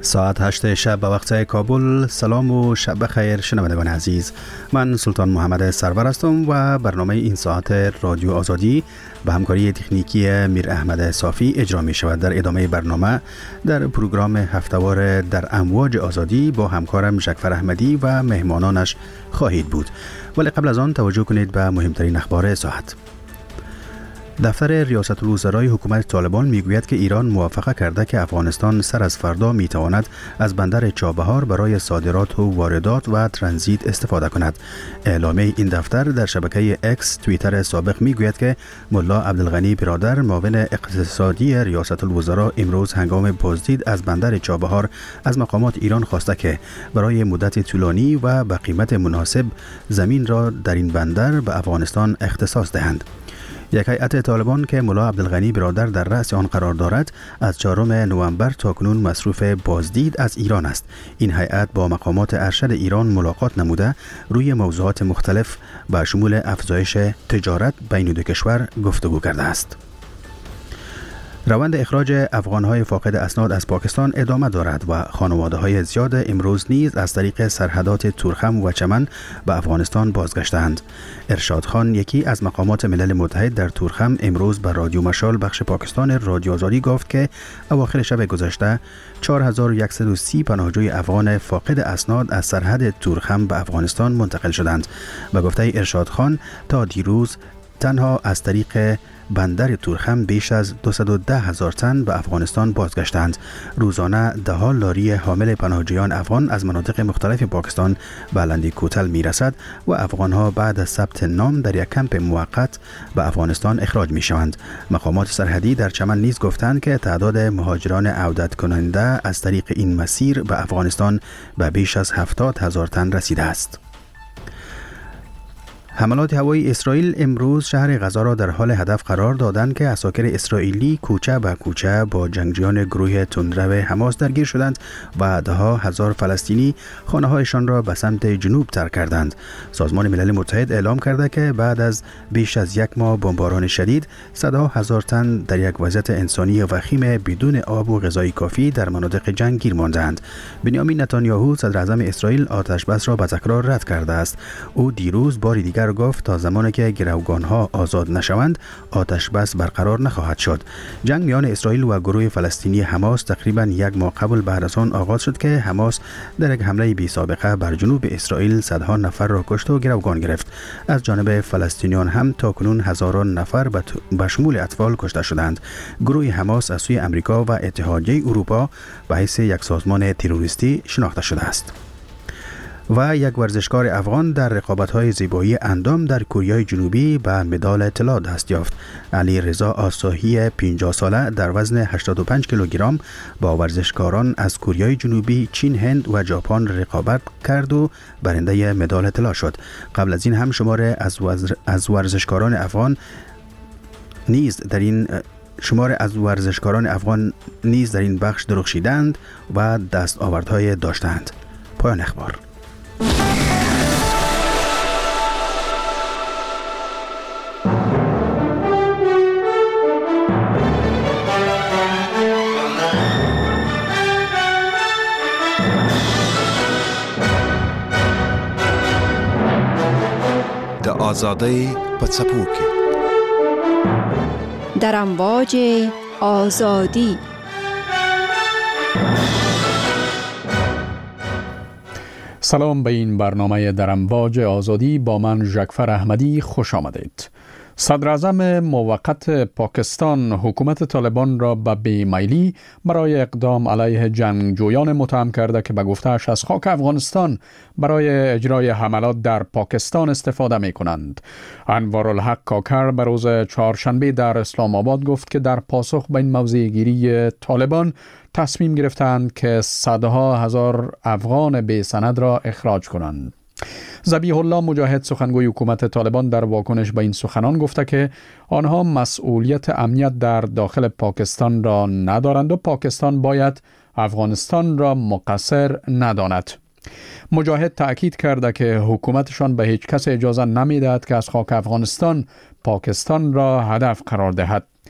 ساعت 8 شب به وقت کابل. سلام و شب بخیر شنوندگان عزیز. من سلطان محمد سرور هستم و برنامه این ساعت رادیو آزادی به همکاری تکنیکی میر احمد صافی اجرا می شود. در ادامه برنامه در پروگرام هفتهوار در امواج آزادی با همکارم جعفر احمدی و مهمانانش خواهید بود. ولی قبل از آن توجه کنید به مهمترین اخبار ساعت. دفتر ریاست الوزرای حکومت طالبان میگوید که ایران موافقه کرده که افغانستان سر از فردا میتواند از بندر چابهار برای صادرات و واردات و ترانزیت استفاده کند. اعلامیه این دفتر در شبکه اکس توییتر سابق میگوید که ملا عبدالغنی برادر معاون اقتصادی ریاست الوزرا امروز هنگام بازدید از بندر چابهار از مقامات ایران خواسته که برای مدت طولانی و به قیمت مناسب زمین را در این بندر به افغانستان اختصاص دهند. یک هیئت طالبان که ملا عبدالغنی برادر در رأس آن قرار دارد از 4 نوامبر تاکنون مصروف بازدید از ایران است. این هیئت با مقامات ارشد ایران ملاقات نموده روی موضوعات مختلف با شمول افزایش تجارت بین دو کشور گفتگو کرده است. روند اخراج افغان‌های فاقد اسناد از پاکستان ادامه دارد و خانواده‌های زیاد امروز نیز از طریق سرحدات تورخم و چمن به افغانستان بازگشتند. ارشاد خان، یکی از مقامات ملل متحد در تورخم، امروز به رادیو مشال بخش پاکستان رادیو آزادی گفت که اواخر شب گذشته 4130 پناهجوی افغان فاقد اسناد از سرحد تورخم به افغانستان منتقل شدند. به گفته ارشاد خان، تا دیروز تنها از طریق بندر تورخم بیش از 210,000 تن به افغانستان بازگشتند. روزانه ده‌ها لاری حامل پناهجویان افغان از مناطق مختلف پاکستان به لندی کوتل میرسد و افغانها بعد از ثبت نام در یک کمپ موقت به افغانستان اخراج می شوند. مقامات سرحدی در چمن نیز گفتند که تعداد مهاجران عودت کننده از طریق این مسیر به افغانستان به بیش از 70,000 تن رسیده است. حملات هوایی اسرائیل امروز شهر غزه را در حال هدف قرار دادند که عساکر اسرائیلی کوچه به کوچه با جنگجویان گروه تندرو حماس درگیر شدند و ده‌ها هزار فلسطینی خانه‌هایشان را به سمت جنوب ترک کردند. سازمان ملل متحد اعلام کرده که بعد از بیش از یک ماه بمباران شدید، صدها هزار تن در یک وضعیت انسانی وخیم بدون آب و غذای کافی در مناطق جنگ گیر ماندند. بنیامین نتانیاهو صدر اعظم اسرائیل آتش بس را به تکرار رد کرده است. او دیروز بار دیگر گفت تا زمانی که گروگان‌ها آزاد نشوند آتش بس برقرار نخواهد شد. جنگ میان اسرائیل و گروه فلسطینی حماس تقریباً یک ماه قبل بعد از آن آغاز شد که حماس در یک حمله بی سابقه بر جنوب اسرائیل صدها نفر را کشت و گروگان گرفت. از جانب فلسطینیان هم تاکنون هزاران نفر به شمول اطفال کشته شدند. گروه حماس از سوی امریکا و اتحادیه اروپا به حیث یک سازمان تروریستی شناخته شده است. و یک ورزشکار افغان در رقابت‌های زیبایی اندام در کره جنوبی به مدال طلا دست یافت. علی رضا آساهی 50 ساله در وزن 85 کیلوگرم با ورزشکاران از کره جنوبی، چین، هند و ژاپن رقابت کرد و برنده مدال طلا شد. قبل از این هم شمار از ورزشکاران افغان نیز در این بخش درخشیدند و دستاوردهای داشتند. پایان اخبار. د آزادی په څپو کې در امواج آزادی. سلام به این برنامه در امواج آزادی با من جعفر احمدی خوش آمدید. صدر اعظم موقت پاکستان حکومت طالبان را به بیمیلی برای اقدام علیه جنگجویان متهم کرده که به گفته‌اش از خاک افغانستان برای اجرای حملات در پاکستان استفاده می کنند. انوارالحق کاکر به روز چهارشنبه در اسلام آباد گفت که در پاسخ به این موضع‌گیری طالبان تصمیم گرفتند که صدها هزار افغان بی سند را اخراج کنند. ذبیح الله مجاهد سخنگوی حکومت طالبان در واکنش به این سخنان گفته که آنها مسئولیت امنیت در داخل پاکستان را ندارند و پاکستان باید افغانستان را مقصر نداند. مجاهد تأکید کرده که حکومتشان به هیچ کس اجازه نمی‌دهد که از خاک افغانستان پاکستان را هدف قرار دهد.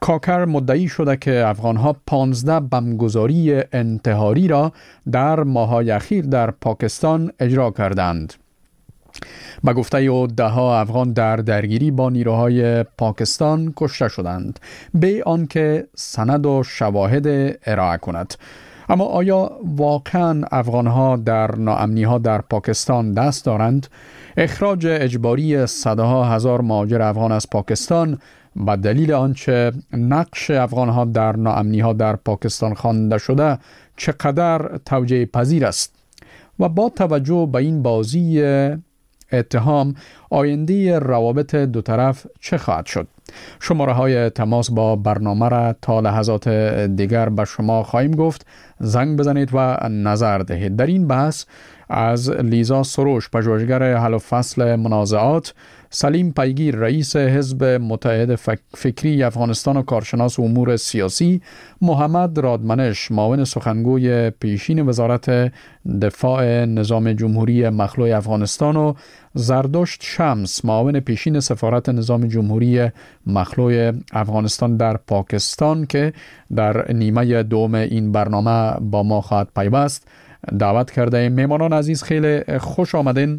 کاکر مدعی شده که افغانها 15 بمبگذاری انتحاری را در ماه‌های اخیر در پاکستان اجرا کردند. به گفته او ده‌ها افغان در درگیری با نیروهای پاکستان کشته شدند به آنکه سند و شواهد ارائه کند. اما آیا واقعا افغانها در ناامنی‌ها در پاکستان دست دارند؟ اخراج اجباری صدها هزار مهاجر افغان از پاکستان به دلیل آنچه نقش افغانها در ناامنی‌ها در پاکستان خوانده شده چقدر توجیه پذیر است؟ و با توجه به این بازی اتهام آینده روابط دو طرف چه خواهد شد؟ شماره های تماس با برنامه را تا لحظات دیگر به شما خواهیم گفت. زنگ بزنید و نظر دهید. در این بحث از لیزا سروش، پژوهشگر حل و فصل منازعات، سلیم پیگیر، رئیس حزب متحد فکری افغانستان و کارشناس امور سیاسی، محمد رادمنش، معاون سخنگوی پیشین وزارت دفاع نظام جمهوری مخلوع افغانستان و زردشت شمس، معاون پیشین سفارت نظام جمهوری مخلوع افغانستان در پاکستان که در نیمه دوم این برنامه با ما خواهد پیوست، دعوت کرده. میمانان عزیز خیلی خوش آمدین.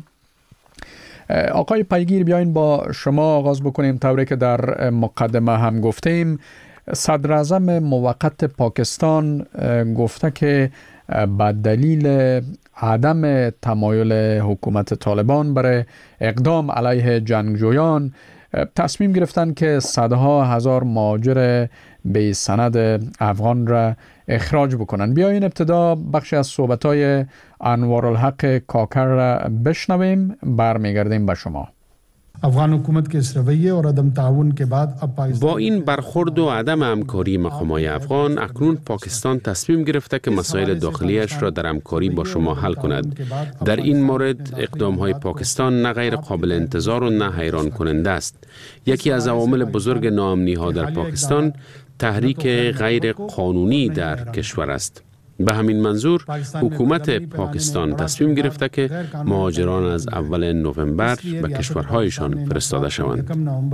آقای پیگیر، بیاین با شما آغاز بکنیم. طوری که در مقدمه هم گفتیم، صدر اعظم موقت پاکستان گفته که به دلیل عدم تمایل حکومت طالبان برای اقدام علیه جنگجویان تصمیم گرفتن که صدها هزار مهاجر به سند افغان را اخراج بکنن. بیاین ابتدا بخشی از صحبت‌های انوارالحق کاکر را بشنویم، برمیگردیم به شما. افغان حکومت के इस रवैये और عدم تعاون के बाद अब با این برخورد و عدم همکاری مقام‌های افغان، اکنون پاکستان تصمیم گرفته که مسائل داخلیش را در همکاری با شما حل کند. در این مورد اقدام‌های پاکستان نه غیر قابل انتظار و نه حیران کننده است. یکی از عوامل بزرگ ناامنی‌ها در پاکستان تحریک غیر قانونی در کشور است. به همین منظور حکومت پاکستان تصمیم گرفته که مهاجران از اول نوامبر به کشورهایشان فرستاده شوند.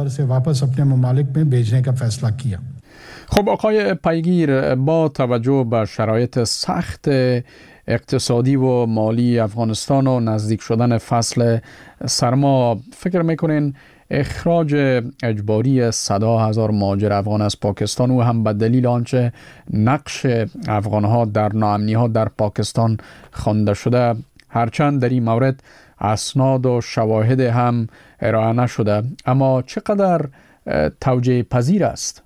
خب آقای پیگیر، با توجه به شرایط سخت اقتصادی و مالی افغانستان و نزدیک شدن فصل سرما، فکر میکنین اخراج اجباری صدها هزار مهاجر افغان از پاکستان و هم به دلیل آنچه نقش افغانها در ناامنی‌ها در پاکستان خوانده شده، هرچند در این مورد اسناد و شواهد هم ارائه نشده، اما چقدر توجیه پذیر است؟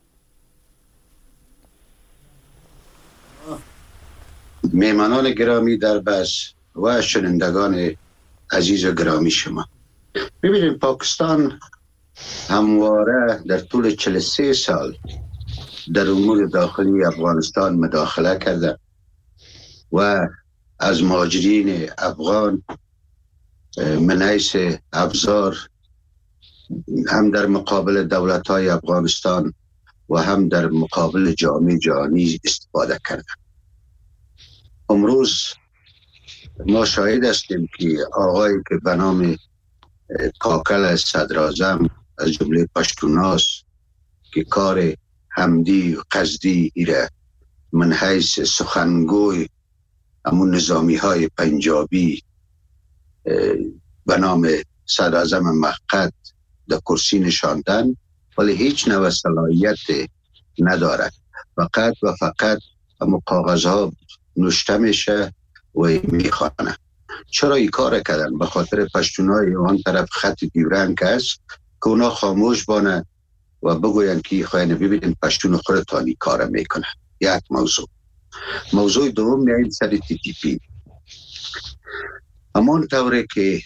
میهمانان گرامی در بس و شنوندگان عزیز و گرامی شما، ببینید پاکستان همواره در طول 43 سال در امور داخلی افغانستان مداخله کرده و از مهاجرین افغان من حیث ابزار هم در مقابل دولت‌های افغانستان و هم در مقابل جامعه جهانی استفاده کرده. امروز ما شاهد هستیم که آقایی که به نام کاکل صدراعظم از جمله پشتوناست که کار حمدی و قصدی ایره من حیث سخنگوی همون نظامی های پنجابی به نام صدراعظم موقت در کرسی نشاندن، ولی هیچ نوع صلاحیت ندارد. فقط و فقط همون کاغذها نوشته میشه و میخوانه. چرا این کار کردن؟ به خاطر پشتونای آن طرف خط دیورنگ است که اونا خاموش بانن و بگوین که خواهی ببینید پشتون خودتانی کار میکنه. یک موضوع دوم میایید سر تی تی پی. همان طوره که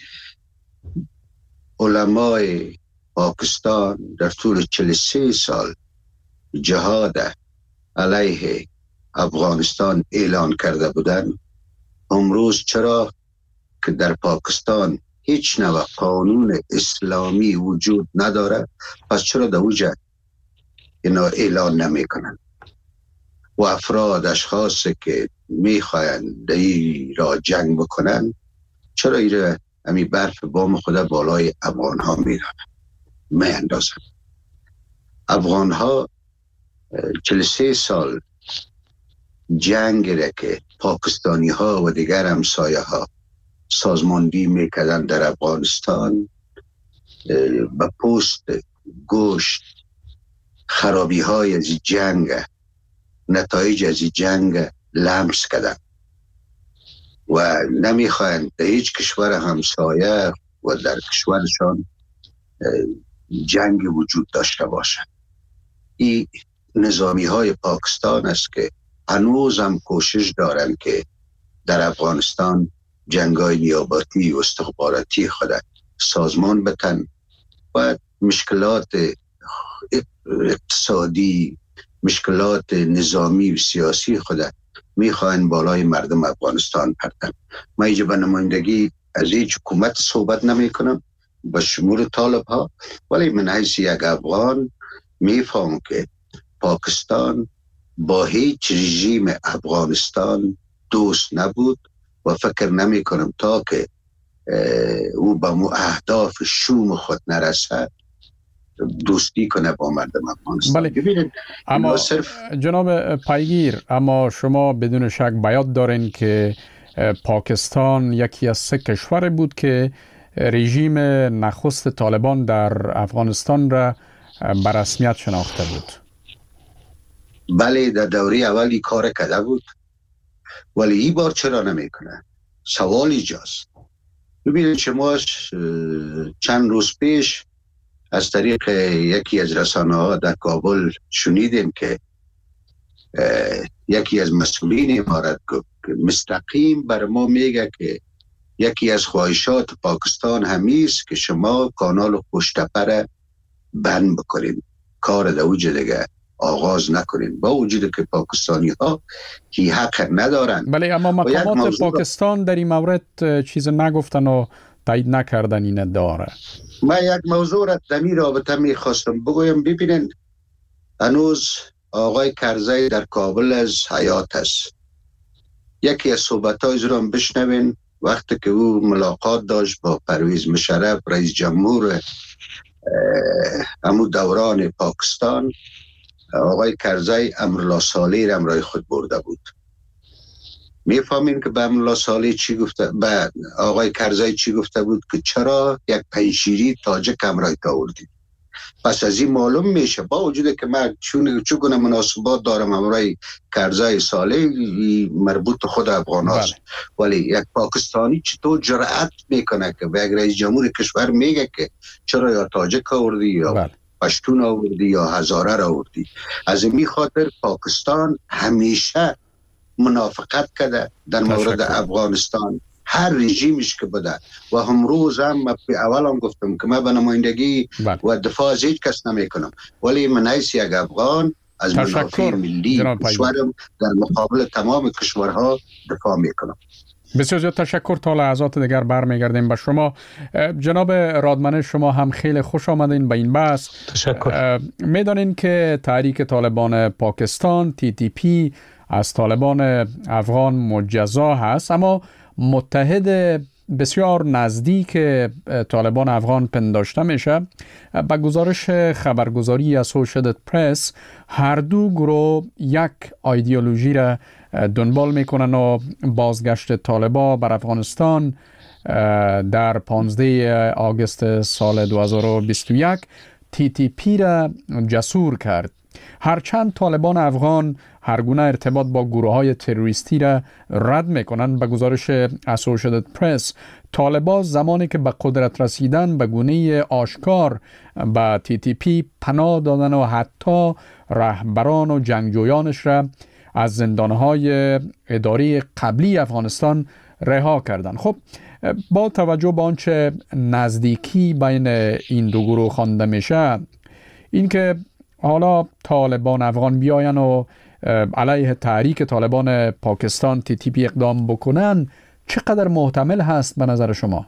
علمای پاکستان در طول 43 سال جهاد علیه افغانستان اعلان کرده بودن، امروز چرا که در پاکستان هیچ نوع قانون اسلامی وجود نداره، پس چرا در اوجه اینا اعلان نمی کنن و افراد اشخاص که میخواین دایی را جنگ بکنن چرا ایره همی برف بام خدا بالای افغان ها میرن می اندازن؟ افغان ها 43 سال جنگ را که پاکستانی ها و دیگر همسایه ها سازماندهی میکردن در افغانستان، به پوست گوشت خرابی های از جنگ، نتایج از جنگ لمس کردن و نمیخواهند در هیچ کشور همسایه و در کشورشان جنگ وجود داشته باشد. این نظامی های پاکستان است که هنوز هم کوشش دارند که در افغانستان جنگای نیابتی و استخباراتی خود سازمان بتن و مشکلات اقتصادی، مشکلات نظامی و سیاسی خود میخواین بالای مردم افغانستان پرتن. من اینجا به نمایندگی از هیچ حکومت صحبت نمی کنم به شمول طالب ها، ولی من حیث یک افغان میفهم که پاکستان با هیچ رژیم افغانستان دوست نبود و فکر نمی کنم تا که او به اهداف شوم خود نرسد دوستی کنه با مردم افغانستان. بله. اما جناب پیگیر، اما شما بدون شک بیاد دارین که پاکستان یکی از 3 کشور بود که رژیم نخست طالبان در افغانستان را به رسمیت شناخته بود. بله، در دوره اولی کار کرده بود، ولی این بار چرا نمیکنه؟ سوال ایجاست. ببینید شما چند روز پیش از طریق یکی از رسانه ها در کابل شنیدیم که یکی از مسئولین امارت مستقیم بر ما میگه که یکی از خواهشات پاکستان همیست که شما کانال خوشتپه را بند بکنید، کار در اوج دیگه آغاز نکنید، با وجود که پاکستانی ها هی حق ندارن. بله، اما مقامات پاکستان در این مورد چیز نگفتن و تایید نکردن این داره. من یک موضوع را در این رابطه میخواستم بگویم. ببینن هنوز آقای کرزی در کابل از حیات است. یکی از صحبت‌های رو بشنوین وقتی که او ملاقات داشت با پرویز مشرف رئیس جمهور همون دوران پاکستان. آقای کرزی امرالله صالح را همراه خود برده بود. میفهمین که به امرالله صالح چی گفته، به آقای کرزی چی گفته بود که چرا یک پنشیری تاجک همراه آوردید. پس از این معلوم میشه با وجود که من چون مناسبات دارم همراه کرزی صالح مربوط خود افغان هاست، ولی یک پاکستانی چطور جرأت میکنه که به یک رئیس جمهور کشور میگه که چرا یا تاجک آوردی یا پشتون آوردی یا هزاره را آوردی. از این خاطر پاکستان همیشه منافقت کرده در مورد افغانستان، هر رژیمش که بوده و امروز هم اول هم گفتم که من به نمایندگی و دفاع از هیچ کس نمی کنم، ولی من حیث یک افغان از منافع ملی کشورم در مقابل تمام کشورها دفاع می کنم. بسیار زیاد تشکر. تا لحظات دیگر برمیگردیم به شما. جناب رادمنه، شما هم خیلی خوش آمدین به این بحث. تشکر. میدانین که تحریک طالبان پاکستان TTP از طالبان افغان مجزا هست، اما متحد بسیار نزدیک طالبان افغان پنداشته میشه. با گزارش خبرگزاری اسوسییتد پرس هر دو گروه یک ایدئولوژی را دنبال میکنن و بازگشت طالبان بر افغانستان در 15 آگوست سال 2021 TTP را جسور کرد. هرچند طالبان افغان هر گونه ارتباط با گروه‌های تروریستی را رد می‌کنند، به گزارش اسوسییتد پرس طالبان زمانی که به قدرت رسیدن به گونه آشکار به TTP پناه دادن و حتی رهبران و جنگجویانش را از زندان‌های اداری قبلی افغانستان رها کردند. خب با توجه به آنچه نزدیکی بین این دو گروه خوانده میشه، اینکه حالا طالبان افغان بیاین و علیه تحریک طالبان پاکستان TTP اقدام بکنن، چقدر محتمل هست به نظر شما؟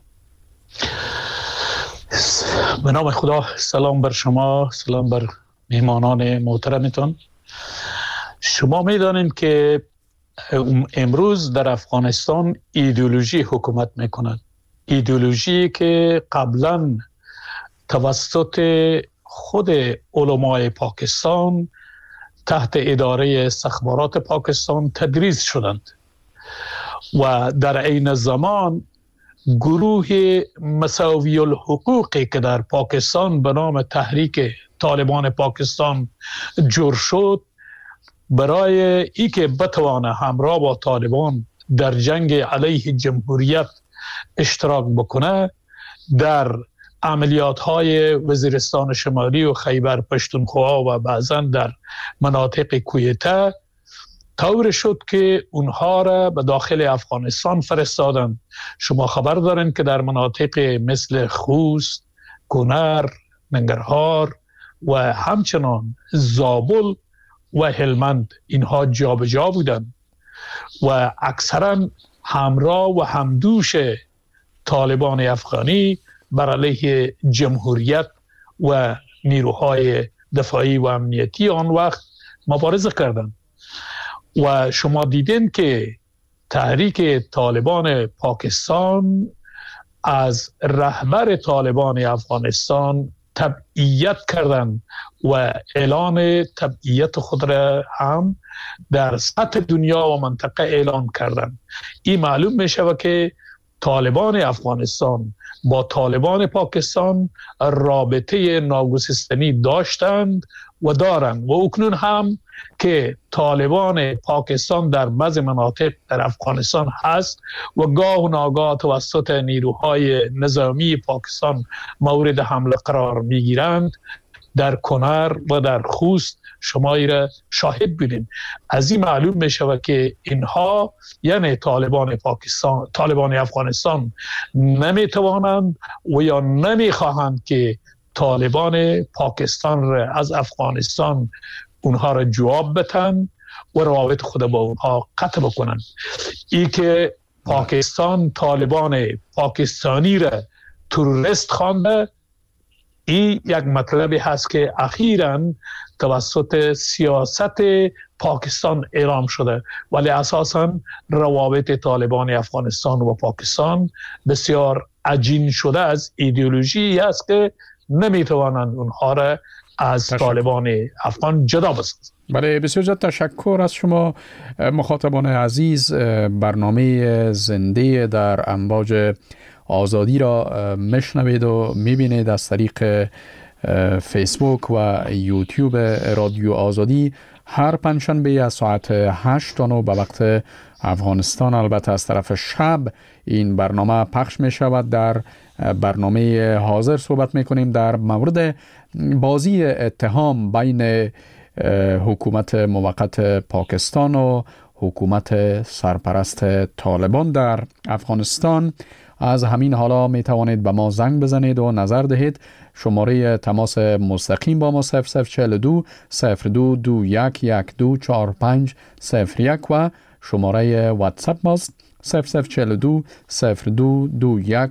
به نام خدا، سلام بر شما، سلام بر مهمانان محترمتون. شما میدانین که امروز در افغانستان ایدئولوژی حکومت میکند، ایدئولوژی که قبلا توسط خود علمای پاکستان تحت اداره استخبارات پاکستان تدریس شدند و در عین زمان گروه مساوی الحقوقی که در پاکستان به نام تحریک طالبان پاکستان جور شد برای ای که بتوانه همراه با طالبان در جنگ علیه جمهوریت اشتراک بکنه، در عملیات های وزیرستان شمالی و خیبر پشتونخوا و بعضا در مناطق کویته طور شد که اونها را به داخل افغانستان فرستادند. شما خبر دارین که در مناطق مثل خوست، کنر، ننگرهار و همچنان زابل و هلمند اینها جابجا بودند و اکثرا همراه و همدوش طالبان افغانی بر علیه جمهوریت و نیروهای دفاعی و امنیتی آن وقت مبارزه کردند. و شما دیدین که تحریک طالبان پاکستان از رهبر طالبان افغانستان تبعیت کردند و اعلان تبعیت خود را هم در سطح دنیا و منطقه اعلان کردند. این معلوم می شود که طالبان افغانستان با طالبان پاکستان رابطه ناگسستنی داشتند و دارند و اکنون هم که طالبان پاکستان در بعض مناطق در افغانستان هست و گاه و ناگاه توسط نیروهای نظامی پاکستان مورد حمله قرار میگیرند. در کنر و در خوست شما را شاهد بودین. از این معلوم می شود که اینها یعنی طالبان افغانستان نمی توانند و یا نمی خواهند که طالبان پاکستان را از افغانستان اونها را جواب بدن و روابط خود با اونها قطع بکنند. ای که پاکستان طالبان پاکستانی را تروریست خوانده، این یک مطلبی هست که اخیراً توسط سیاست پاکستان اعلام شده، ولی اساساً روابط طالبان افغانستان و پاکستان بسیار عجین شده از ایدئولوژی است که نمیتوانند اونها را از طالبان افغان جدا بسازند. بله، بسیار زیاد تشکر از شما مخاطبان عزیز. برنامه زنده در امواج آزادی را میشنوید و میبینید از طریق فیسبوک و یوتیوب رادیو آزادی هر پنجشنبه از ساعت 8 تا 9 به وقت افغانستان. البته از طرف شب این برنامه پخش می شود. در برنامه حاضر صحبت می کنیم در مورد بازی اتهام بین حکومت موقت پاکستان و حکومت سرپرست طالبان در افغانستان. از همین حالا می توانید به ما زنگ بزنید و نظر دهید. شماره تماس مستقیم با ما 0042 02 21 1245 01 و شماره واتساپ ماست 0042 02 21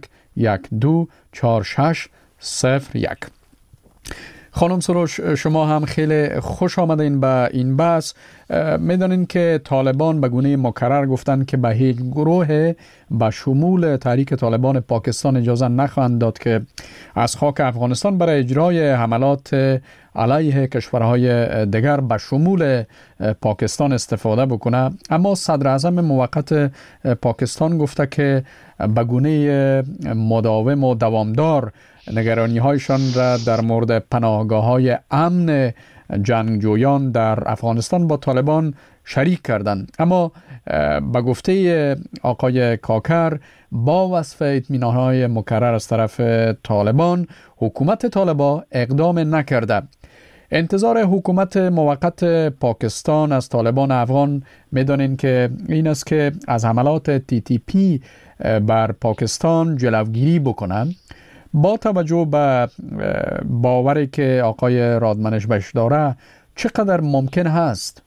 1246 01. خانم سروش، شما هم خیلی خوش آمدین به این بحث. میدانین که طالبان به گونه مکرر گفتن که به هیچ گروه به شمول تحریک طالبان پاکستان اجازه نخواهند داد که از خاک افغانستان برای اجرای حملات علیه کشورهای دیگر به شمول پاکستان استفاده بکنه. اما صدر اعظم موقت پاکستان گفته که به گونه مداوم و دوامدار نگرانی هایشان را در مورد پناهگاه های امن جنگجویان در افغانستان با طالبان شریک کردند. اما به گفته آقای کاکر با وصف اطمینان های مکرر از طرف طالبان، حکومت طالبان اقدام نکرده. انتظار حکومت موقت پاکستان از طالبان افغان میدانین که این است که از حملات TTP بر پاکستان جلوگیری بکنند. با توجه به باوری که آقای رادمنش بهش داره چقدر ممکن هست؟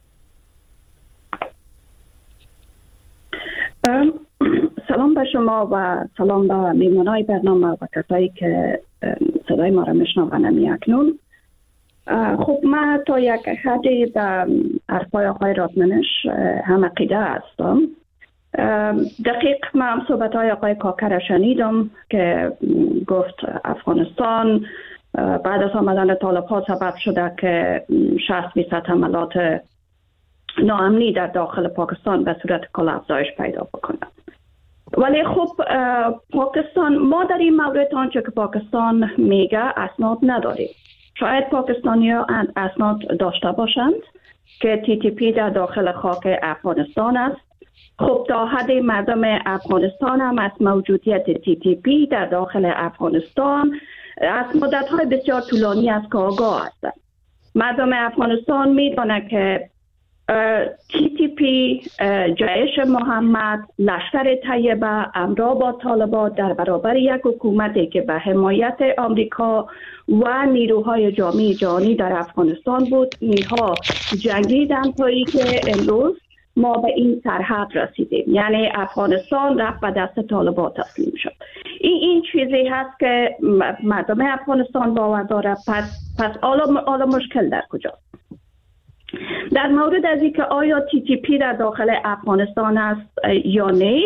سلام به شما و سلام به میمانای برنامه و کسایی که صدای ما را میشنوند اکنون. خب من تا یک حدی به حرفای آقای رادمنش هم عقیده هستم. دقیق من صحبت های آقای کاکر شنیدم که گفت افغانستان بعد از آمدن طالب‌ها سبب شده که 60% حملات ناامنی در داخل پاکستان به صورت کل افزایش پیدا بکنه. ولی خب پاکستان، ما در این مورد آنچه که پاکستان میگه اسناد نداریم. شاید پاکستانی‌ها اسناد داشته باشند که TTP در داخل خاک افغانستان است. خب تا حد مردم افغانستان هم از موجودیت TTP در داخل افغانستان از مدت‌های بسیار طولانی از که آگاه هستند. مردم افغانستان می‌دانند که TTP، جیش محمد، لشکر طیبه، همراه با طالبان در برابر یک حکومتی که به حمایت آمریکا و نیروهای جامعه جهانی در افغانستان بود، اینها جنگیدند تا اینکه امروز ما به این سرحد رسیدیم، یعنی افغانستان رفت به دست طالبان تسلیم شد. این چیزی هست که مردم افغانستان باور داره. پس حالا مشکل در کجاست؟ در مورد از اینکه آیا TTP در داخل افغانستان است یا نه،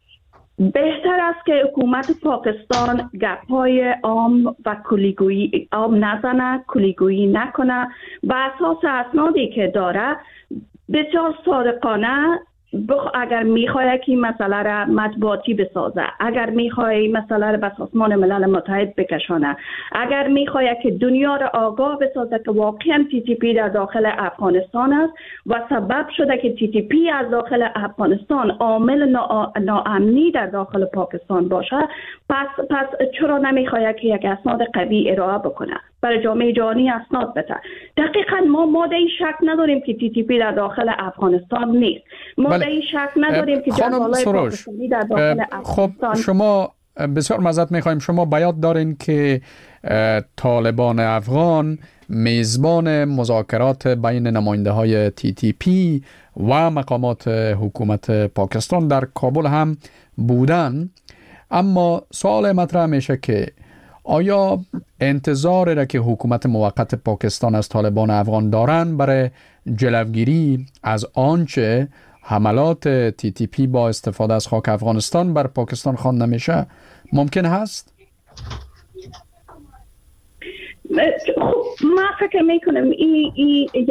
بهتر است که حکومت پاکستان گپ‌های عام و کلیگویی عام نزنه، کلیگویی نکنه، به اساس اسنادی که داره بسیار صادقانه. اگر میخواد که این مسئله را مطبوعاتی بسازه، اگر میخواد این مسئله را به سازمان ملل متحد بکشانه، اگر میخواد که دنیا را آگاه بسازه که واقعا TTP در داخل افغانستان است و سبب شده که TTP از داخل افغانستان عامل ناامنی در داخل پاکستان باشه، پس چرا نمیخواد که یک اسناد قوی ارائه بکنه، برای جامعه جهانی اسناد بده؟ دقیقاً ما در این شک نداریم که TTP در داخل افغانستان نیست. ما در این شک نداریم که جنگ‌های پاکستانی در داخل افغانستان. خب شما بسیار معذرت می‌خوایم، شما بیان دارین که طالبان افغان میزبان مذاکرات بین نماینده‌های TTP و مقامات حکومت پاکستان در کابل هم بودن، اما سوال مطرح میشه که آیا انتظاری را که حکومت موقت پاکستان از طالبان افغان دارن برای جلوگیری از آنچه حملات TTP با استفاده از خاک افغانستان بر پاکستان خوانده میشه ممکن هست؟ خب من فکر میکنم این یک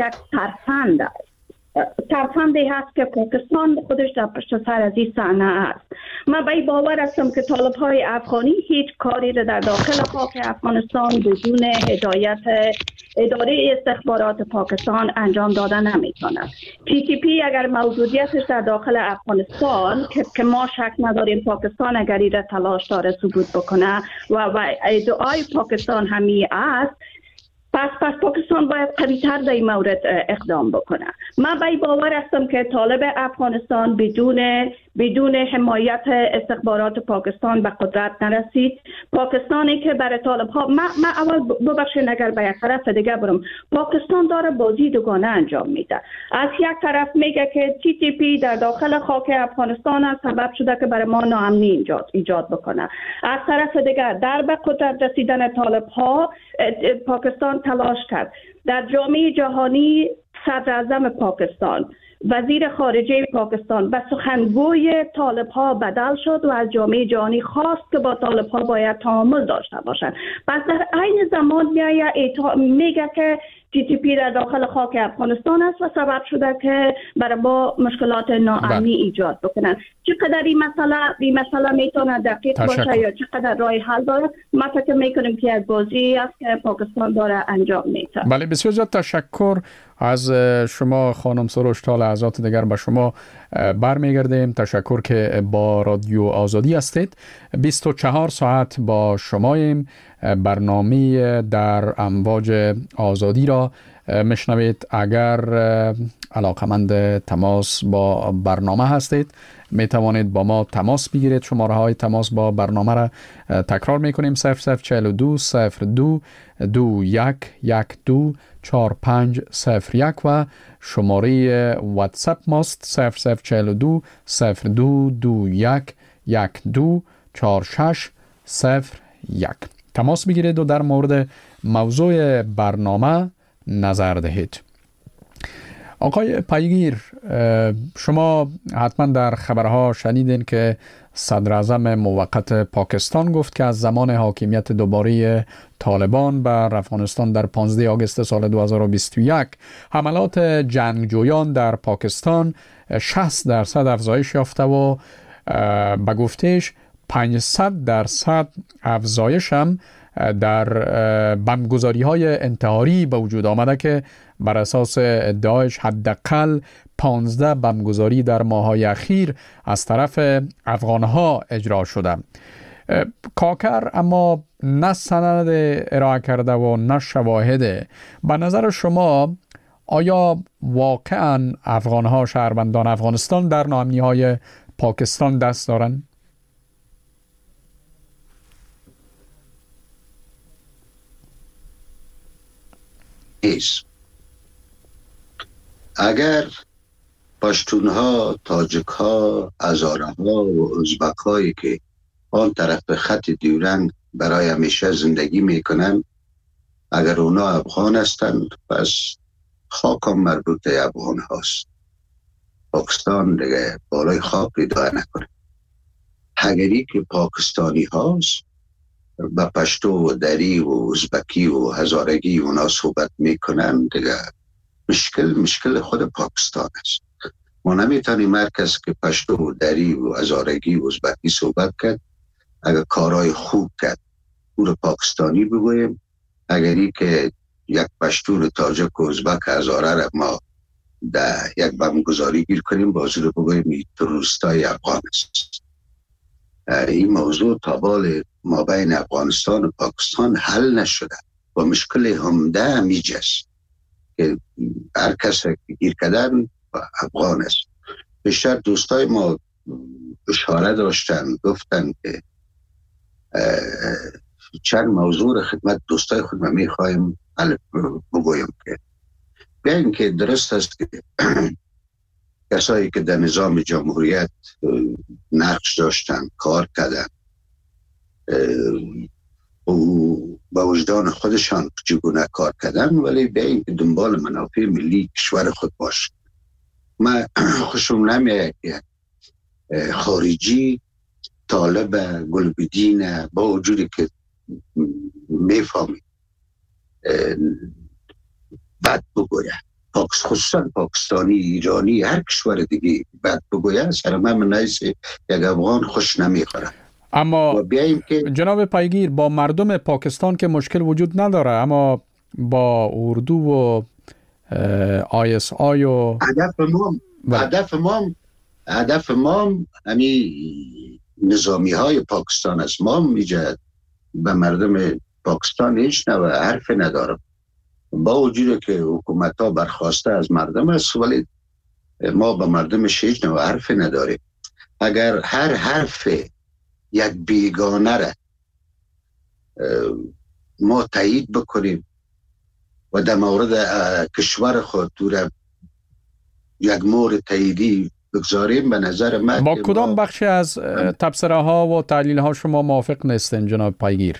ترفندی هست که پاکستان خودش در پشت سر از این صحنه است. من به این باور هستم که طالب‌های افغانی هیچ کاری را در داخل خاک افغانستان بدون هدایت اداره استخبارات پاکستان انجام دادن نمیتونه. TTP اگر موجودیتش در داخل افغانستان که ما شک نداریم پاکستان اگر این را تلاش داره ثبوت بکنه و ادعای پاکستان همی است، پس پاکستان باید قوی‌تر در این مورد اقدام بکنه. من به این باور هستم که طالب افغانستان بدون حمایت استخبارات پاکستان به قدرت نرسید. پاکستانی که برای طالب‌ها من اول ببخشید اگر به یک طرف دیگه برم، پاکستان داره بازی دوگانه انجام میده. از یک طرف میگه که TTP در داخل خاک افغانستان سبب شده که برای ما ناامنی ایجاد بکنه. از طرف دیگه در به قدرت رسیدن طالب‌ها پاکستان تلاش کرد. در جامعه جهانی صدراعظم پاکستان، وزیر خارجه پاکستان به سخنگوی طالب‌ها بدل شد و از جامعه جهانی خواست که با طالب‌ها باید تعامل داشته باشند. پس در عین زمان میگه که TTP در داخل خاک افغانستان است و سبب شده که برای ما مشکلات ناامنی ایجاد بکنن. چقدر این مسئله میتونه دقیق باشه یا چقدر راه حل داره، ما فکر میکنیم که یک بازی است که پاکستان داره انجام میده. بله، بسیار زیاد تشکر از شما خانم سروش. تا لحظات دیگر به شما برمیگردیم. تشکر که با رادیو آزادی هستید. 24 ساعت با شماییم. برنامه در امواج آزادی را مشنوید. اگر علاقمند تماس با برنامه هستید می توانید با ما تماس بگیرید. شماره های تماس با برنامه را تکرار می کنیم: 0042 02 21 12 4501 و شماره واتساپ ماست 0042 02 21 12 4601. تماس بگیرید و در مورد موضوع برنامه نظر دهید. آقای پیگیر، شما حتما در خبرها شنیدین که صدر اعظم موقت پاکستان گفت که از زمان حاکمیت دوباره طالبان بر افغانستان در 15 آگوست سال 2021 حملات جنگجویان در پاکستان 60% افزایش یافته و به گفتش 500% افزایش هم در بمبگذاری‌های انتحاری به وجود آمده که بر اساس ادعایش حداقل 15 بمبگذاری در ماه‌های اخیر از طرف افغان‌ها اجرا شده. کاکر اما نه سند ارائه کرده و نه شواهد. به نظر شما آیا واقعاً افغان‌ها شهروندان افغانستان در ناامنی‌های پاکستان دست دارند؟ اگر پشتون ها، تاجک ها، هزاره ها و ازبک هایی که آن طرف خط دیورنگ برای همیشه زندگی میکنن اگر اونا افغان هستند پس خاکم مربوط افغان هاست. پاکستان دیگه بالای خاک ریدا نکنه. اگری که پاکستانی هاست با پشتو و دری و ازبکی و هزارگی اونا صحبت میکنن دیگه مشکل خود پاکستان است. ما نمیتونیم مرکز که پشتو و دری و هزارگی و ازبکی صحبت کرد اگر کارهای خوب کرد او رو پاکستانی بگویم، اگری که یک پشتو تاجک و ازبک هزاره را ما در یک بمبگذاری گیر کنیم بازی رو بگویم این تروریستای افغان است. این موضوع تا بال ما بین افغانستان و پاکستان حل نشده و مشکل همده همیجاست که هر کس که گیر کردن افغان است. بیشتر دوستای ما اشاره داشتن گفتن که چند موضوع خدمت دوستای خود ما میخوایم بگویم که بیاین که درست است که کسایی که در نظام جمهوریت نقش داشتن کار کردن با وجدان خودشان چگونه کار کردن، ولی بیاین که دنبال منافع ملی کشور خود باشه. من خوشم نمیاد که خارجی طالب گلبدین با وجودی که میفهمی بد بگوید، خصوصا پاکستانی، ایرانی، هر کشور دیگه بد بگوید سر من نیست یک افغان خوش نمیخوره. اما جناب پیگیر با مردم پاکستان که مشکل وجود نداره، اما با اردو و ISI و هدف ما همی نظامی های پاکستان است. ما میجد به مردم پاکستان هیچ نوع حرف ندارم با وجود که حکومت ها برخواسته از مردم است، ولی ما به مردمش هیچ نوع حرف نداریم. اگر هر حرف یک بیگانه را ما تایید بکنیم و در مورد کشور خود را یک مورد تاییدی بگذاریم، به نظر من با کدام بخشی از تبصره ها و تحلیل ها شما موافق نیستین جناب پیگیر؟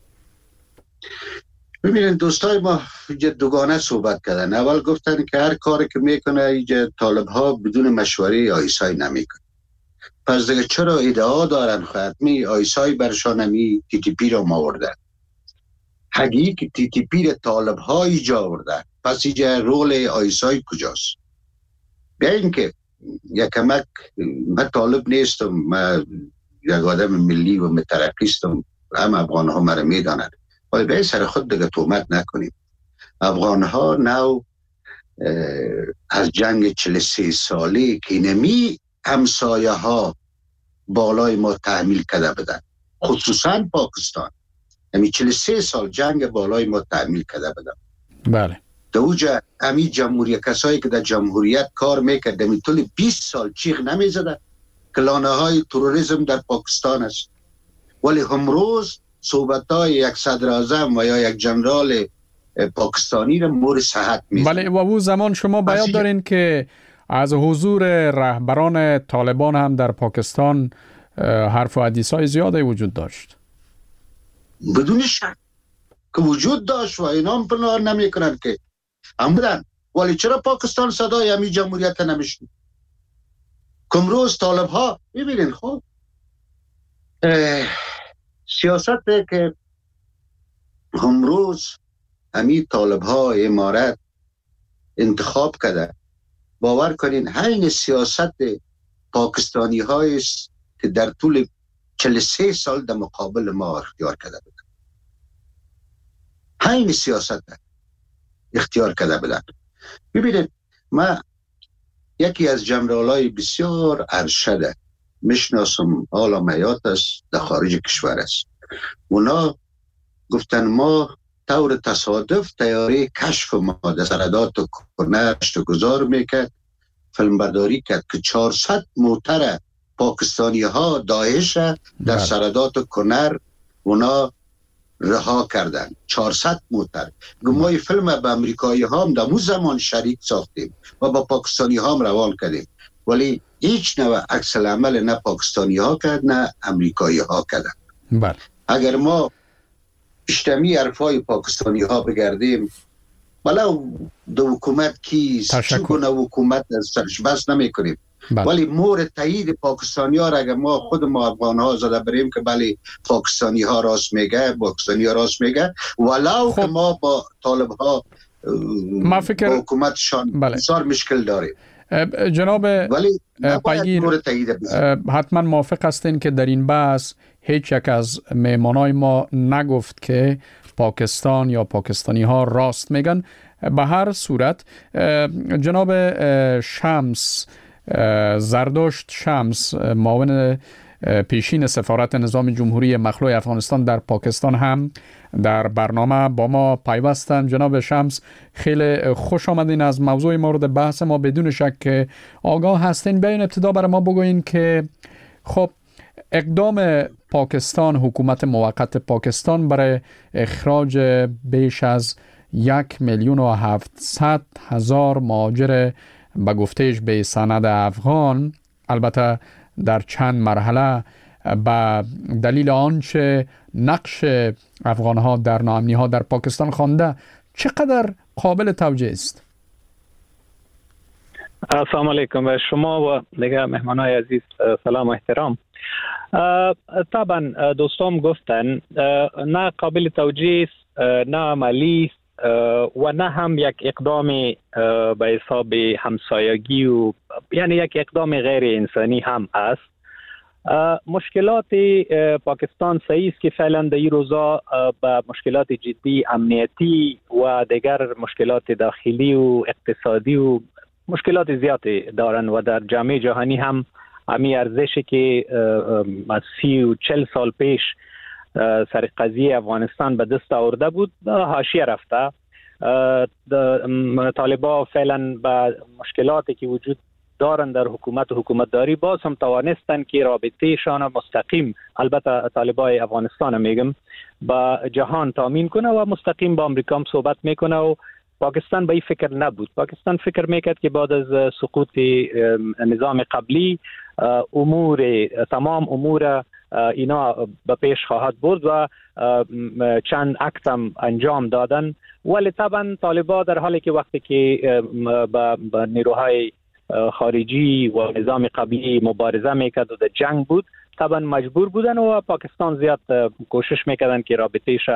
ببینید دوستای ما دوگانه صحبت کردن. اول گفتن که هر کاری که میکنه اینجا طالب ها بدون مشوره آیسای نمیکنه. پس دیگه چرا ادعا دارن خاتمی آیسای برشان همی TTP را آوردن؟ حقیقی که TTP را طالب ها ایجا آوردن، پس اینجا رول آیسای کجاست؟ بیاین که یک کمک، من طالب نیستم، من یک آدم ملی و مترقیستم، هم افغان ها مرا میدانند، ولی به سر خود دیگه تهمت نکنیم. افغان ها نو از جنگ 43 سالی که نمی همسایه ها بالای ما تحمیل کرده بدن، خصوصا پاکستان همی 43 سال جنگ بالای ما تحمیل کرده بدن. بله دوجه همی جمهوری کسایی که در جمهوریت کار میکرد همی طول 20 سال چیخ نمیزده که لانه های تروریسم در پاکستان است، ولی همروز صحبت های یک صدر اعظم و یا یک جنرال پاکستانی را مورد صحت میزنه. بله و او زمان شما بیان دارین که از حضور رهبران طالبان هم در پاکستان حرف و حدیث های زیاده وجود داشت. بدون شک که وجود داشت و اینا هم پنهان نمی کنند که هم بودن، ولی چرا پاکستان صدای همی جمهوریت نمیشنید؟ کمروز طالب ها ببینین خب سیاست که امروز همین طالب ها امارت انتخاب کرده، باور کنین این سیاست پاکستانی هایست که در طول 43 سال در مقابل ما اختیار کرده بودن. این سیاست اختیار کرده بودن. ببینید، ما یکی از جنرالای بسیار ارشد میشناسم، حالا حیات است، در خارج کشور است. اونا گفتن ما طور تصادف تیاره کشف ما در سردات کنر گذار میکرد، فیلمبرداری کرد که 400 موتر پاکستانی ها داعش در سردات کنر اونا رها کردن. 400 موتر. ما این فیلم به امریکایی ها هم در اون زمان شریک ساختیم و با پاکستانی ها هم روان کردیم، ولی هیچ نوع عکس العمل نه پاکستانی ها کرد نه امریکایی ها کردن. بله. اگر ما اشتمی حرفای پاکستانی ها بگردیم، ولی دو حکومت کیست، چگونه حکومت سرش بس نمی کنیم، ولی مورد تایید پاکستانی ها را اگر ما خود ما افغان ها زده بریم که بله پاکستانی ها راست میگه، پاکستانی ها راست میگه، ولو که ما با طالب ها ما فکر با حکومتشان بسیار مشکل داریم. جناب پیگیر، حتما موافق هستین که در این بحث هیچ یک از مهمانای ما نگفت که پاکستان یا پاکستانی ها راست میگن. به هر صورت جناب شمس زردشت شمس، معاون پیشین سفارت نظام جمهوری مخلوع افغانستان در پاکستان، هم در برنامه با ما پیوستن. جناب شمس، خیلی خوش آمدین. از موضوع مورد بحث ما بدون شک آگاه هستین. بیاین ابتدا برای ما بگوین که خب اقدام پاکستان، حکومت موقت پاکستان برای اخراج بیش از 1,700,000 مهاجر به گفتهش به سند افغان، البته در چند مرحله، به دلیل آنچه نقش افغان ها در ناامنی ها در پاکستان خوانده، چقدر قابل توجیه است؟ السلام علیکم به شما و دیگر مهمانای عزیز سلام و احترام. طبعا دوستان گفتن نه قابل توجیه است، نه عملی است و نه هم یک اقدام به حساب همسایگی و یعنی یک اقدام غیر انسانی هم است. مشکلات پاکستان صحیح است که فعلا در این روزا با مشکلات جدی امنیتی و دیگر مشکلات داخلی و اقتصادی و مشکلات زیادی دارن و در جامعه جهانی هم همی ارزشی که از 30 و 40 سال پیش سر قضیه افغانستان به دست آورده بود حاشیه رفته. طالبان فعلا با مشکلاتی که وجود دارن در حکومت و حکومتداری باز هم توانستن که رابطه شان مستقیم، البته طالبان افغانستان میگم، با جهان تامین کنه و مستقیم با امریکا هم صحبت میکنه و پاکستان به این فکر نبود. پاکستان فکر میکرد که بعد از سقوط نظام قبلی تمام امور اینا به پیش خواهد برد و چند عکس هم انجام دادن، ولی طبعا طالبان در حالی که وقتی که با نیروهای خارجی و نظام قبلی مبارزه میکرد و در جنگ بود، طبعا مجبور بودن و پاکستان زیاد کوشش میکردن که رابطهش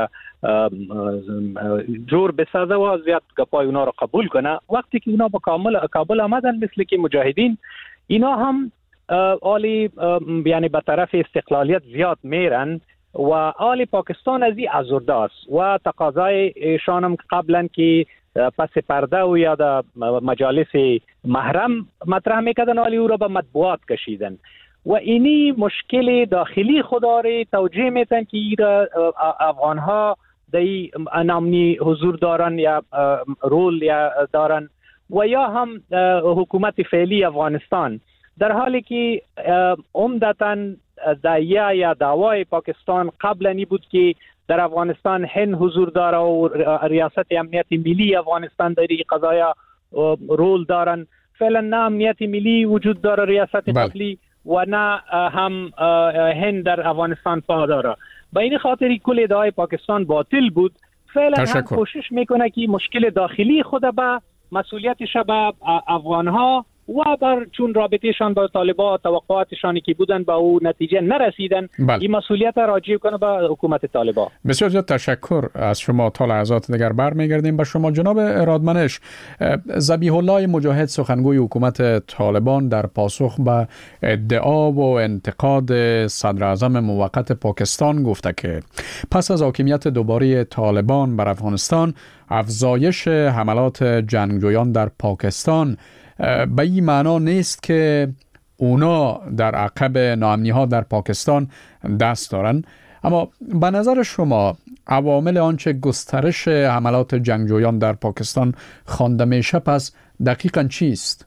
جور بسازه و زیاد گپای اونا رو قبول کنه. وقتی که اونا با کابل آمدن مثل که مجاهدین، اینا هم آلی یعنی به طرف استقلالیت زیاد میرن و آلی پاکستان از این ازرده است و تقاضای شانم قبلا که پس پرده و یا در مجالس محرم مطرح میکردن، آلی او را به مطبوعات کشیدن و اینی مشکل داخلی خوداری توجیه میتن که افغان ها در نامنی حضور دارن یا رول یا دارن و یا هم حکومت فعلی افغانستان، در حالی که عمدتاً دعیه یا دعوای پاکستان قبلنی بود که در افغانستان هند حضور داره و ریاست امنیت ملی افغانستان در این قضایا رول دارن. فعلا نه امنیت ملی وجود داره ریاست قبلی و نه هم هند در افغانستان پا داره. به این خاطر کل ادعای پاکستان باطل بود. فعلا هم کوشش میکنه که مشکل داخلی خود به مسئولیتش به افغانها و چون رابطهشان با طالبان توقعاتشانی که بودن به او نتیجه نرسیدن، این مسئولیت راجع کنه به حکومت طالبان. بسیار زیاد تشکر از شما. تا لحظات دیگر برمیگردیم به شما. جناب ارادمنش، ذبیح الله مجاهد سخنگوی حکومت طالبان در پاسخ به ادعا و انتقاد صدر اعظم موقت پاکستان گفته که پس از حاکمیت دوباره طالبان بر افغانستان، افزایش حملات جنگجویان در پاکستان به این معنا نیست که اونا در عقب ناامنی ها در پاکستان دست دارن. اما به نظر شما عوامل آنچه گسترش حملات جنگجویان در پاکستان خوانده میشه پس دقیقاً چیست؟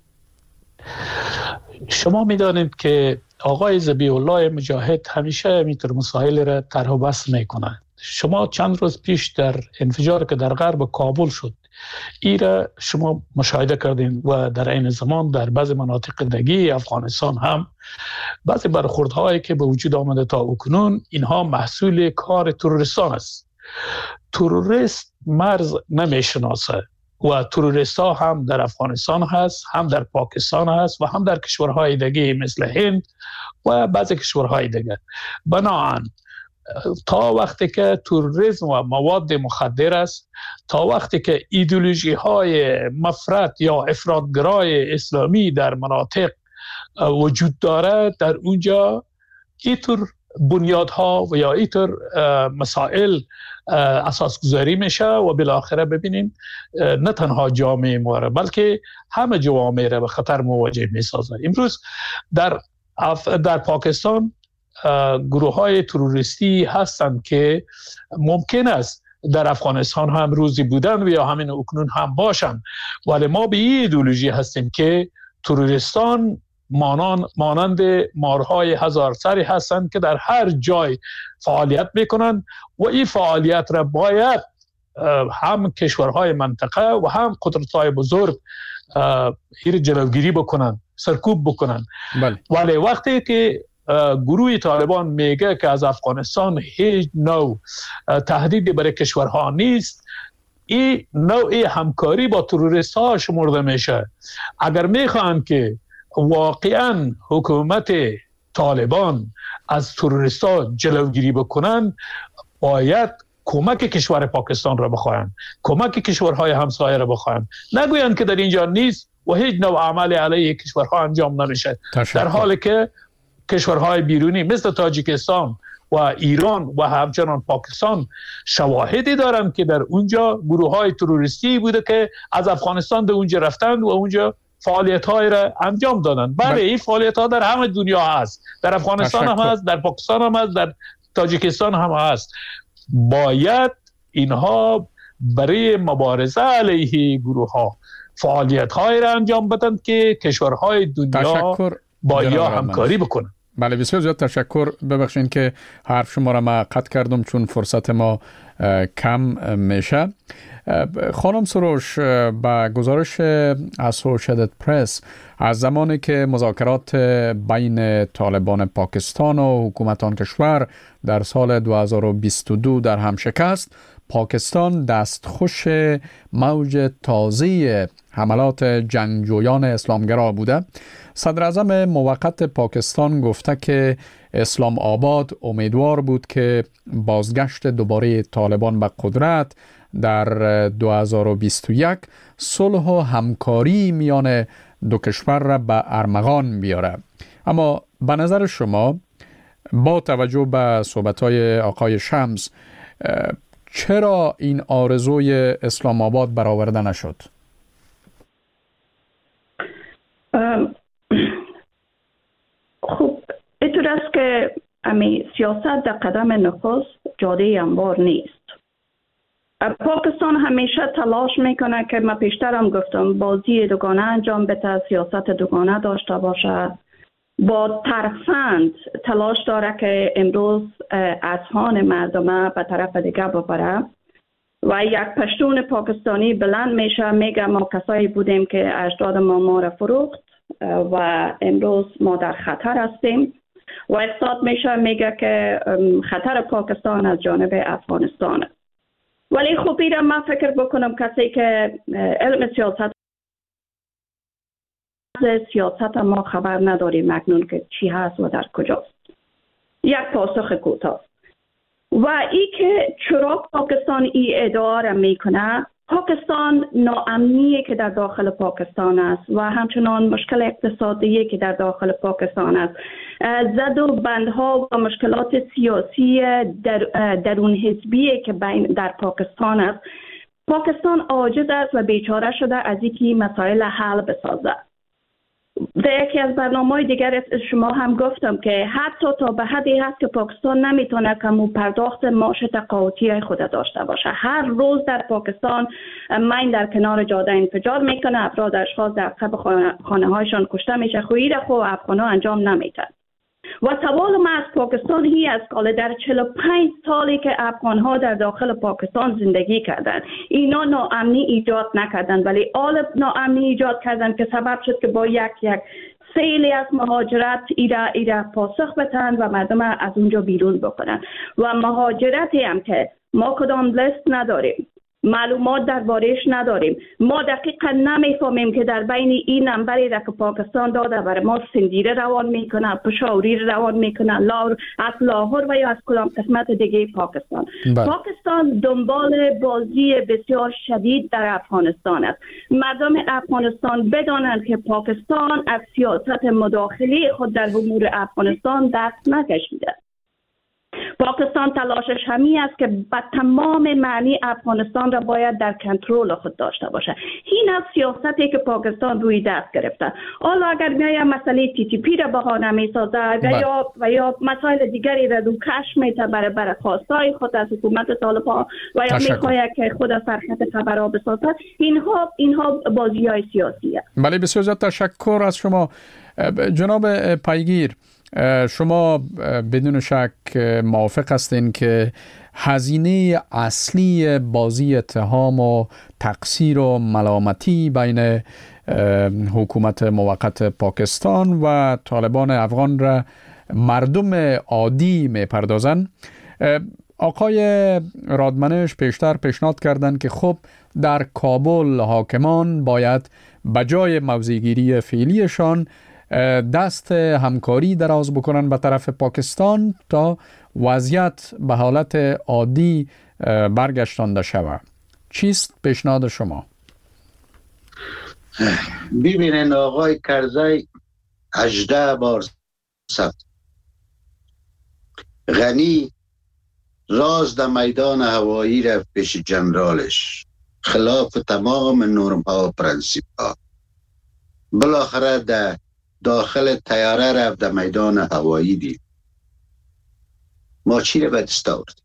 شما میدانید که آقای ذبیح الله مجاهد همیشه میتر مسائل را طرح و بحث میکنه. شما چند روز پیش در انفجار که در غرب کابل شد، این را شما مشاهده کردین و در این زمان در بعضی مناطق دیگه افغانستان هم بعضی برخوردهایی که به وجود آمده تا اکنون، اینها محصول کار تروریستان است. تروریست مرز نمیشناسه و تروریست ها هم در افغانستان هست، هم در پاکستان هست و هم در کشورهای دیگه مثل هند و بعضی کشورهای دیگه. بنابراین تا وقتی که تروریسم و مواد مخدر است، تا وقتی که ایدئولوژی های مفرط یا افراطگرای اسلامی در مناطق وجود داره، در اونجا اینطور بنیادها و یا اینطور مسائل اساس گذاری میشه و بالاخره ببینیم نه تنها جامعه ما را بلکه همه جوامع را به خطر مواجه میسازه. امروز در پاکستان گروه های تروریستی هستند که ممکن است در افغانستان هم روزی بودن و یا همین اکنون هم باشند، ولی ما به این ایدئولوژی هستیم که تروریستان مانند مارهای هزار سری هستند که در هر جای فعالیت میکنند و این فعالیت را باید هم کشورهای منطقه و هم قدرت‌های بزرگ این جلوگیری بکنند، سرکوب بکنند. ولی وقتی که گروه طالبان میگه که از افغانستان هیچ نوع تهدیدی برای کشورها نیست، این نوع همکاری با تروریست ها شمرده میشه. اگر میخوان که واقعا حکومت طالبان از تروریست ها جلوگیری بکنن، باید کمک کشور پاکستان را بخواهند، کمک کشورهای همسایه را بخواهند، نگویند که در اینجا نیست و هیچ نوع عمل علیه کشورها انجام نمیشه. در حالی که کشورهای بیرونی مثل تاجیکستان و ایران و همچنان پاکستان شواهدی دارند که در اونجا گروه‌های تروریستی بوده که از افغانستان به اونجا رفتند و اونجا فعالیت‌های را انجام دادند. بله، این فعالیت‌ها در همه دنیا هست، در افغانستان هم هست، در پاکستان هم هست، در تاجیکستان هم هست. باید اینها برای مبارزه علیه گروه‌ها فعالیت‌های را انجام بدند که کشورهای دنیا با یا همکاری بکنن. بله، بسیار زیاد تشکر. ببخشید که حرف شما را من قطع کردم چون فرصت ما کم میشه. خانم سروش، با گزارش اسوسییتد پرس از زمانی که مذاکرات بین طالبان پاکستان و حکومت آن کشور در سال 2022 در هم شکست، پاکستان دستخوش موج تازه حملات جنگجویان اسلامگرا بوده. صدر اعظم موقت پاکستان گفته که اسلام آباد امیدوار بود که بازگشت دوباره طالبان به قدرت در 2021 صلح و همکاری میان دو کشور را به ارمغان بیاره. اما به نظر شما با توجه به صحبت‌های آقای شمس چرا این آرزوی اسلام آباد برآورده نشد؟ خب اینطور است که سیاست در قدم نخست جاده هموار نیست. پاکستان همیشه تلاش میکنه که من پیشترم گفتم بازی دوگانه انجام بده، سیاست دوگانه داشته باشه. با ترفند تلاش داره که امروز اذهان مردم به طرف دیگه ببره و یک پشتون پاکستانی بلند میشه میگه ما کسایی بودیم که اجداد ما را فروخت و امروز ما در خطر هستیم و اقصاد میشه میگه که خطر پاکستان از جانب افغانستان. ولی خب ایره من فکر بکنم کسی که علم سیاست سیاست ما خبر نداریم اکنون که چی هست و در کجاست. یک پاسخ کوتاه. و ای که چرا پاکستان ای ادعا را میکنه، پاکستان ناامنی که در داخل پاکستان است و همچنان مشکل اقتصادی که در داخل پاکستان است، زد و بندها و مشکلات سیاسی درون حزبی که در پاکستان است، پاکستان عاجز است و بیچاره شده از اینکه مسائل حل بسازد. در یکی از برنامه‌های دیگر شما هم گفتم که حتی تا به حدی هست که پاکستان نمیتونه کمو پرداخت معاش تقاعدی خود داشته باشه. هر روز در پاکستان مین در کنار جاده انفجار میکنه، افراد اشخاص در قب خانه هایشان کشته میشه. خویی خو افغان‌ها انجام نمیدن. و سوال ما از پاکستان هی است که در 45 سالی که افغان‌ها در داخل پاکستان زندگی کردند، اینا ناامنی ایجاد نکردند، ولی آل ناامنی ایجاد کردند که سبب شد که با یک سیلی از مهاجرت ایره پاسخ بدن و مردم از اونجا بیرون بکنن. و مهاجرتی هم که ما کدام لیست نداریم، معلومات درباره‌اش نداریم، ما دقیقا نمیفهمیم که در بین این نمبری را که پاکستان داده برای ما سندیره روان میکنه، پشاوری روان میکنه، از لاهور و یا از کدام قسمت دیگه پاکستان. پاکستان دنبال بازی بسیار شدید در افغانستان است. مردم افغانستان بدانند که پاکستان از سیاست مداخلی خود در امور افغانستان دست نکشیده. پاکستان تلاشش همی است که به تمام معنی افغانستان را باید در کنترل خود داشته باشه. این از سیاستی که پاکستان روی دست گرفته. حالا اگر میایم مسئله TTP را بهانه میسازه و یا مسائل دیگری را رو کش میته برای خواستای خود از حکومت طالبان و یا میخواهد که خود از سرخط خبرها بسازد، اینها بازی‌های سیاسی است. بله، بسیار زیاد تشکر از شما جناب پیگیر. شما بدون شک موافق هستین که هزینه اصلی بازی اتهام و تقصیر و ملامتی بین حکومت موقت پاکستان و طالبان افغان را مردم عادی میپردازن. آقای رادمنش پیشتر پیشنهاد کردند که خب در کابل حاکمان باید بجای موضع‌گیری فعلیشان دست همکاری دراز بکنن به طرف پاکستان تا وضعیت به حالت عادی برگشتانده شود. چیست پیشنهاد شما؟ ببینین آقای کرزی 18 بار ثبت غنی راز در میدان هوایی رفت پیش جنرالش خلاف تمام نرم ها و پرنسیپ ها، بالاخره در داخل تیاره رفت در میدان هوایی دید. ما چی را به دست آوردیم؟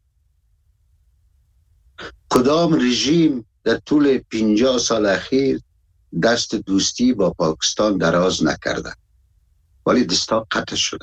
کدام رژیم در طول 50 سال اخیر دست دوستی با پاکستان دراز نکرده، ولی دستا قطع شده.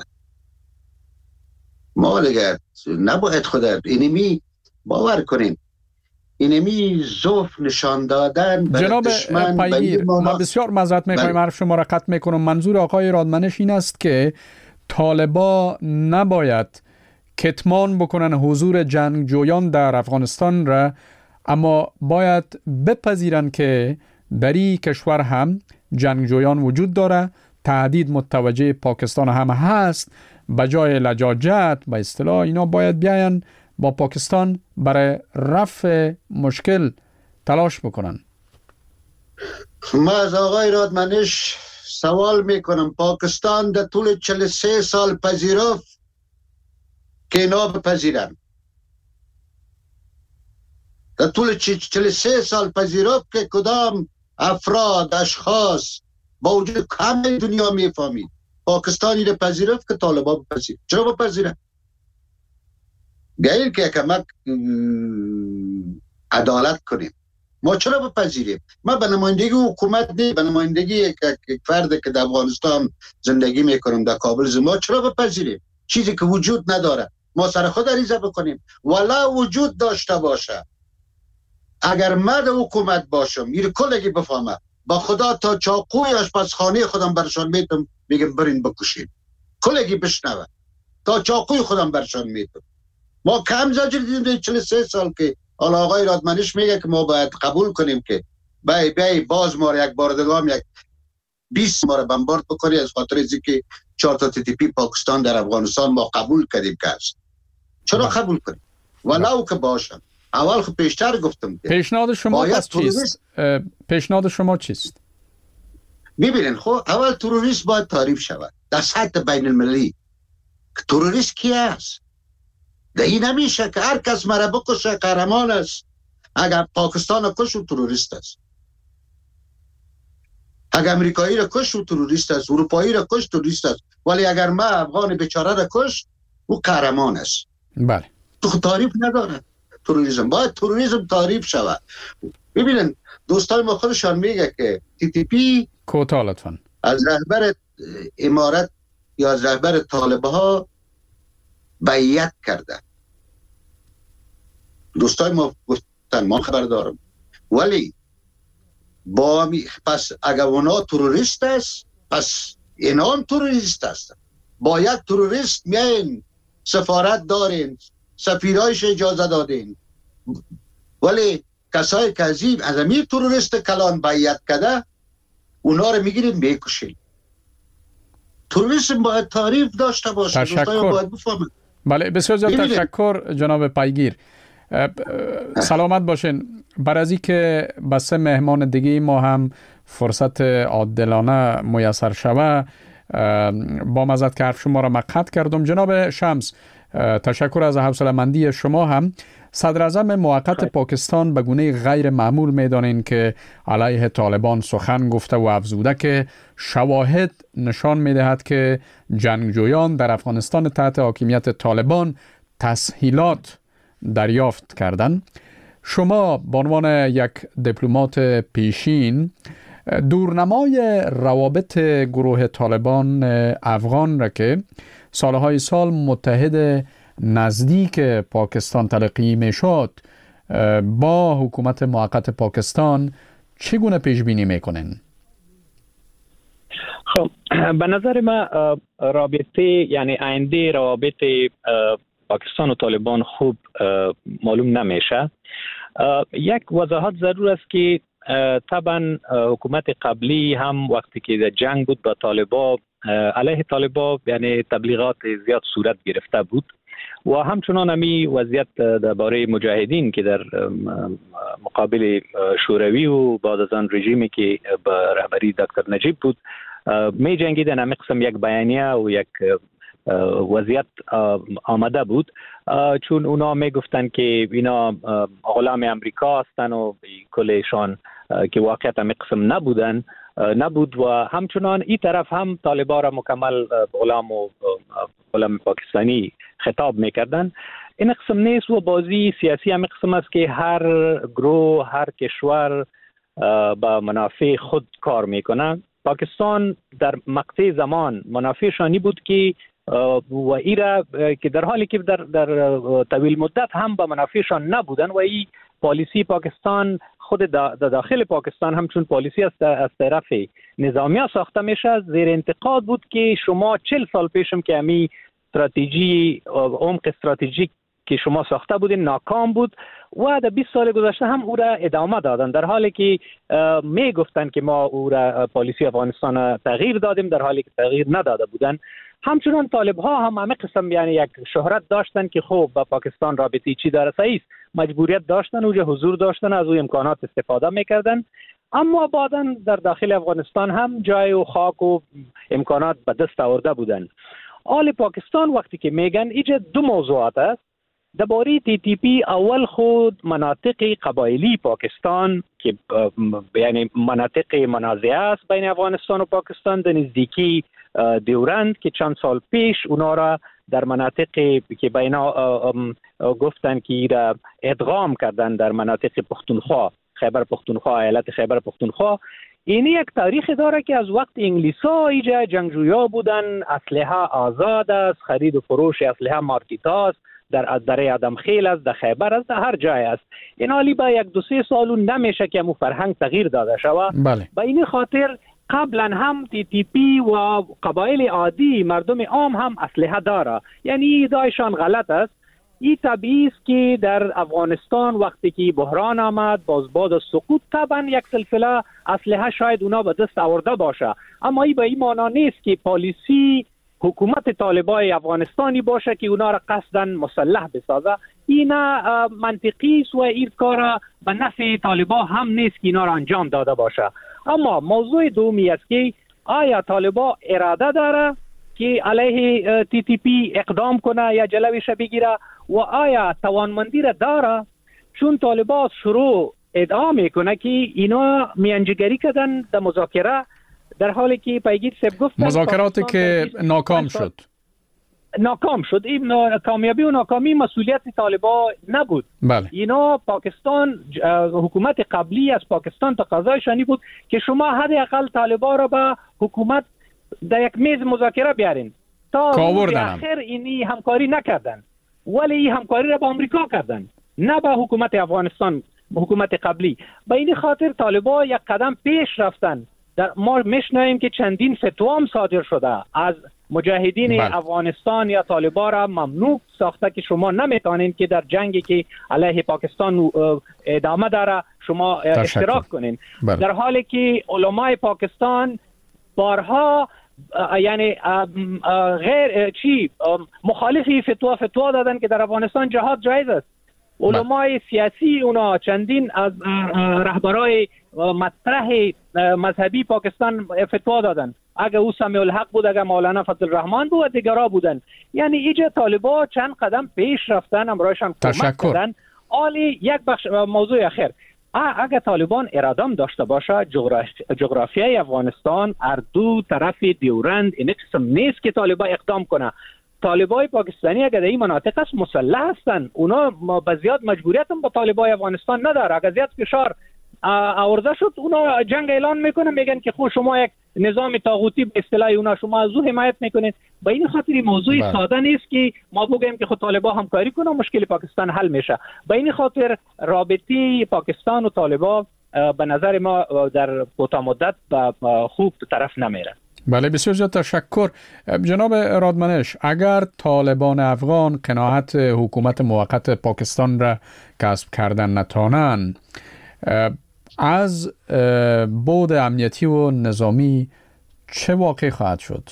ما دیگر نباید خود اینمی باور کنیم، اینمی ضعف نشان دادن جناب پیگیر، ما بسیار معذرت میخوایم حرف شما را قطع میکنم. منظور آقای رادمنش این است که طالبا نباید کتمان بکنن حضور جنگجویان در افغانستان را، اما باید بپذیرن که در این کشور هم جنگجویان وجود داره، تهدید متوجه پاکستان هم هست. بجای لجاجت به اصطلاح اینا باید بیاین با پاکستان برای رفع مشکل تلاش بکنن. ما از آقای رادمنش سوال میکنم، پاکستان در طول 43 سال پذیرفت که اینا بپذیرن؟ در طول 43 سال پذیرفت که کدام افراد اشخاص با وجود همه دنیا میفهمید پاکستانی رو پذیرفت که طالبان بپذیرن؟ چرا بپذیرن؟ بیایید که کمک عدالت کنیم. ما چرا بپذیریم؟ ما به نمایندگی حکومت نه، به نمایندگی یک فرد که در افغانستان زندگی میکنم در کابل، ما چرا بپذیریم چیزی که وجود نداره؟ ما سر خود عریضه بکنیم. ولا وجود داشته باشه، اگر مرد حکومت باشم این کلگی بفهمه، با خدا تا چاقوی آشپزخانه خودم برشان میتم میگم برین بکشید، کلگی بشنوه، تا چاقوی خودم برشان میتم. ما کم زجر دیدیم 43 سال که حالا آقای رادمنش میگه که ما باید قبول کنیم که بای باز ما یک بار دیگه یک 20 ما را بمبارد بکنی از خاطر اینکه 4 تا TTP پاکستان در افغانستان ما قبول کردیم که است. چرا قبول کنیم؟ ولو که باشم. اول خب پیشتر گفتم که پیشنهاد شما پس چیست؟ پیشنهاد شما چیست؟ ببینید خب اول تروریست باید تعریف شود در سطح بین المللی. تروریست کی است؟ ده این نمیشه که هر کس مرا بکشه قهرمان است. اگر پاکستان کش و تروریست است، اگر امریکایی را کش و تروریست است، اروپایی را کش تروریست است، ولی اگر ما افغان بیچاره را کش او قهرمان است. بله. تو تعریف نداره تروریسم. باید تروریسم تعریف شود. ببینن دوستای ما خودشان میگه که TTP کوتاه لطفاً از رهبر امارت یا از رهبر طالبه ها بیعت کرده. دوستای ما گفتن ما خبر دارم، ولی با پس اگر اونا تروریست است پس اینا هم تروریست است. با یک تروریست میاین سفارت دارین، سفیرایش اجازه دادین، ولی کسایی که از این تروریست کلان بیعت کرده اونا رو میگیریم میکشیم. تروریسم باید تعریف داشته باشه. تشکر. باید بفهمن. بله بسیار زیاد تشکر جناب پیگیر. سلامت باشین. بر از اینکه به 3 مهمان دیگه ما هم فرصت عادلانه میسر شوه، با مزد که حرف شما را مقطع کردم. جناب شمس، تشکر از حوصله‌مندی شما. هم صدر اعظم موقت پاکستان به گونه غیر معمول میدانین که علیه طالبان سخن گفته و افزوده که شواهد نشان میدهد که جنگجویان در افغانستان تحت حاکمیت طالبان تسهیلات دریافت کردند. شما به عنوان یک دیپلمات پیشین دورنمای روابط گروه طالبان افغان را که سالهای سال متحد نزدیک پاکستان تلقی می شد با حکومت موقت پاکستان چگونه پیش بینی میکنین؟ خب به نظر ما رابطه یعنی آینده روابط پاکستان و طالبان خوب معلوم نمیشه. یک وضاحت ضرور است که طبعا حکومت قبلی هم وقتی که در جنگ بود با طالبان، علیه طالبان یعنی تبلیغات زیاد صورت گرفته بود و همچنان همی وضعیت درباره مجاهدین که در مقابل شوروی و بعد از آن رژیمی که به رهبری دکتر نجیب بود می جنگیدن، همی قسم یک بیانیه و یک وضعیت آمده بود، چون اونا می گفتن که اینا غلام امریکا هستن و کلشان که واقعیت همی قسم نبود و همچنان این طرف هم طالبان را مکمل غلام پاکستانی خطاب میکردن. این قسم نیست و بازی سیاسی هم قسم است که هر گروه هر کشور با منافع خود کار میکنه. پاکستان در مقطع زمان منافعشانی بود که و ایرا که در حالی که در طویل مدت هم با منافعشان نبودن و این پالیسی پاکستان خود داخل پاکستان همچون پالیسی از طرف نظامیه ساخته میشه زیر انتقاد بود که شما 40 سال پیشم که همی استراتژی عمق استراتژیک که شما ساخته بودین ناکام بود و در 20 سال گذشته هم او را ادامه دادن، در حالی که می گفتن که ما او را پالیسی افغانستان تغییر دادیم در حالی که تغییر نداده بودن. همچنان طالب ها هم همه قسم یعنی یک شهرت داشتن که خب با پاکستان رابطه چی داره، صحیح مجبوریت داشتن اوجه حضور داشتن، از اون امکانات استفاده میکردن، اما بعداً در داخل افغانستان هم جای و خاک و امکانات به دست آورده بودن. آل پاکستان وقتی که میگن اینجا 2 موضوعات است. درباره TTP اول خود مناطق قبایلی پاکستان که یعنی مناطق منازعه است بین افغانستان و پاکستان در نزدیکی دیورند که چند سال پیش اونا را در مناطق که بینا گفتن که ایرا ادغام کردن در مناطق پختونخوا، خیبر پختونخوا، ایالت خیبر پختونخوا. این یک تاریخ داره که از وقت انگلیسا اینجا جنگجویا بودن، اسلحه آزاد است، خرید و فروش اسلحه مارکیتا است، در دره آدمخیل است، در خیبر است، در هر جای است. این حالی با 1-2-3 سال نمیشه که مو فرهنگ تغییر داده شود. بله. با این خاطر قبلا هم TTP و قبایل عادی مردم عام هم اسلحه داره، یعنی ادعایشان غلط است این طبیعی است که در افغانستان وقتی که بحران آمد بعد از سقوط طبعا یک سلسله اسلحه شاید اونا به دست آورده باشه، اما این به این معنا نیست که پالیسی حکومت طالبای افغانستانی باشه که اونا را قصداً مسلح بسازه. این منطقی است و این کار به نفع طالبا هم نیست که اینا را انجام داده باشه. اما موضوع دومی است که آیا طالبا اراده داره که علیه تی تی پی اقدام کنه یا جلوش بگیره و آیا توانمندی را داره؟ چون طالبا شروع ادعا میکنه که اینا میانجیگری کردن در مذاکره، در حالی که پیگیر سب گفتن مذاکراتی که ناکام شد. این کامیابی و ناکامی مسئولیت طالبا نبود. بله. اینا پاکستان، حکومت قبلی از پاکستان تقاضایشانی بود که شما حداقل طالبا را به حکومت در یک میز مذاکره بیارین. تا آخر اینی همکاری نکردن، ولی این همکاری را با آمریکا کردن، نه با حکومت افغانستان، حکومت قبلی. به این خاطر طالبا یک قدم پیش رفتن. ما میشنویم که چندین فتوا هم صادر شده از مجاهدین افغانستان یا طالبا را ممنوع ساخته که شما نمیتونین که در جنگی که علیه پاکستان ادامه داره شما اشتراک کنین. در حالی که علمای پاکستان بارها یعنی غیر مخالفی فتوا دادن که در افغانستان جهاد جایز است. علمای سیاسی اونا چندین از رهبرای مطرح مذهبی پاکستان فتوا دادن، اگه او سمیع الحق بود، اگه مولانا فضل الرحمن بود و دیگرها بودن. یعنی اینجا طالبا چند قدم پیش رفتن، امرایشان کمک کردن. عالی. یک بخش موضوع اخیر، اگه طالبان ارادم داشته باشه، جغرافیای افغانستان اردو طرف دیورند این قسم نیست که طالبا اقدام کنه. طالبای پاکستانی اگر در این مناطق است مسلح هستن، اونا به زیاد مجبوریت هم با طالبای افغانستان نداره. اگر زیاد فشار آورده شد اونا جنگ اعلان میکنن، میگن که خود شما یک نظام طاغوتی به اصطلاح اونا شما از او حمایت میکنید. به این خاطر موضوع ساده نیست که ما بگیم که خود طالبا همکاری کنه مشکل پاکستان حل میشه. به این خاطر رابطه پاکستان و طالبا به نظر ما در کوتاه مدت خوب طرف نمیره. بله، بسیار زیاد تشکر. جناب رادمنش، اگر طالبان افغان قناعت حکومت موقت پاکستان را کسب کردن نتوانند، از بعد امنیتی و نظامی چه واقع خواهد شد؟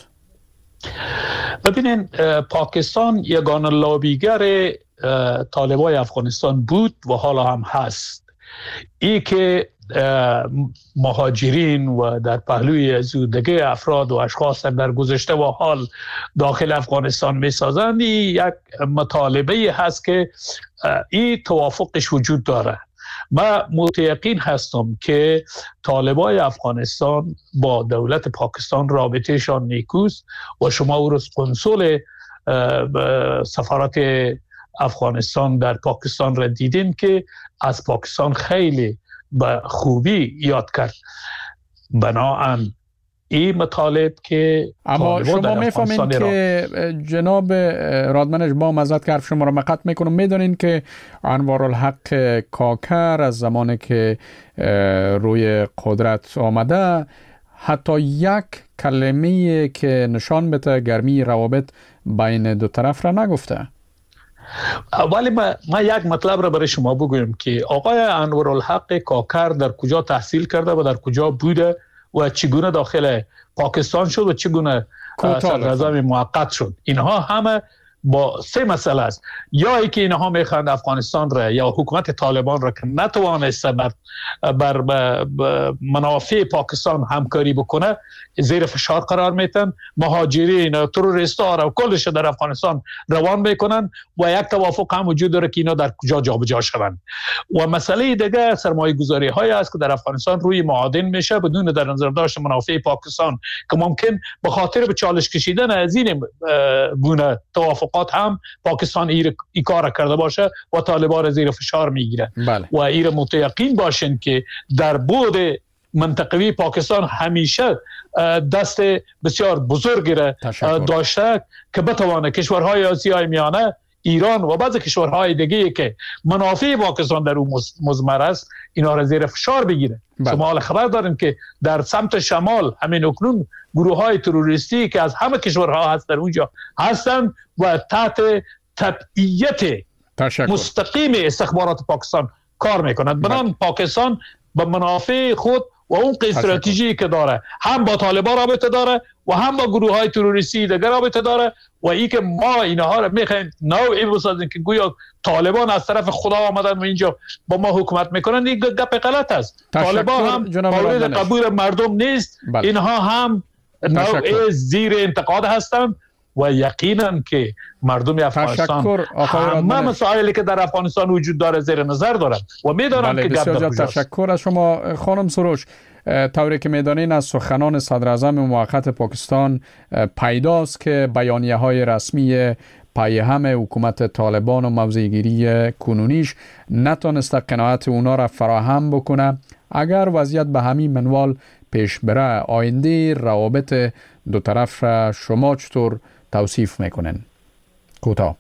ببینین، پاکستان یگانه لابیگر طالبای افغانستان بود و حالا هم هست. ای که مهاجرین و در پهلوی از دیگه افراد و اشخاص در گذشته و حال داخل افغانستان می سازند، یک مطالبه هست که این توافقش وجود داره. من متیقن هستم که طالبای افغانستان با دولت پاکستان رابطهشان نیکوست و شما او روز کنسول سفارت افغانستان در پاکستان را دیدین که از پاکستان خیلی به خوبی یاد کرد. بنابراین این مطالب که اما شما میفهمین که جناب رادمنش با مزد که حرف شما را مقطع میکنم، میدونین که انوارالحق کاکر از زمانی که روی قدرت آمده حتی یک کلمه که نشان بده گرمی روابط بین دو طرف را نگفته. ولی ما یک مطلب را برای شما بگویم که آقای انوارالحق کاکر در کجا تحصیل کرده و در کجا بوده و چگونه داخل پاکستان شد و چگونه صدراعظم موقت شد. اینها همه با سه مسئله است. یا ای که اینها میخواهند افغانستان را یا حکومت طالبان را که نتوانسته بر منافع پاکستان همکاری بکنه زیر فشار قرار میتن، مهاجرین تروریستا را کلش در افغانستان روان میکنن و یک توافق هم وجود داره که اینا در کجا جابجا شوند. و مسئله دیگه سرمایه گذاری های است که در افغانستان روی معادن میشه بدون در نظر داشت منافع پاکستان که ممکن به خاطر به چالش کشیدن از این گونه توافقات هم پاکستان ای کار کرده باشه و طالبان زیر فشار میگیره. بله. و این متیقن باشین که در بعد منطقوی پاکستان همیشه دست بسیار بزرگی را داشته که بتوانه کشورهای آسیای میانه، ایران و بعضی کشورهای دیگه که منافع پاکستان در اون مضمر است اینا را زیر فشار بگیره. شما حال خبر دارین که در سمت شمال همین اکنون گروه های تروریستی که از همه کشورها هست در اونجا هستن و تحت تبعیت مستقیم استخبارات پاکستان کار میکند. بنابراین پاکستان به منافع خود و اون استراتژی که داره هم با طالبان رابطه داره و هم با گروه های تروریستی دیگر رابطه داره و ای که ما اینها رو میخوایم نوعی بسازیم که گویا طالبان از طرف خدا آمدن و اینجا با ما حکومت میکنن، این گپ غلط است. طالبان هم مورد قبول مردم نیست. اینها هم نوع زیر انتقاد هستند و یقینا که مردم افغانستان همه مسائلی که در افغانستان وجود داره زیر نظر دارن و میدانن که بسیار تشکر از شما خانم سروش. طوری که میدانین از سخنان صدر اعظم موقت پاکستان پیداست که بیانیه های رسمی پیهم حکومت طالبان و موضع‌گیری کنونیش نتونسته قناعت اونا را فراهم بکنه. اگر وضعیت به همین منوال پیش بره آینده روابط دو طرف را شما چطور توصیف میکنن؟ کوتاه.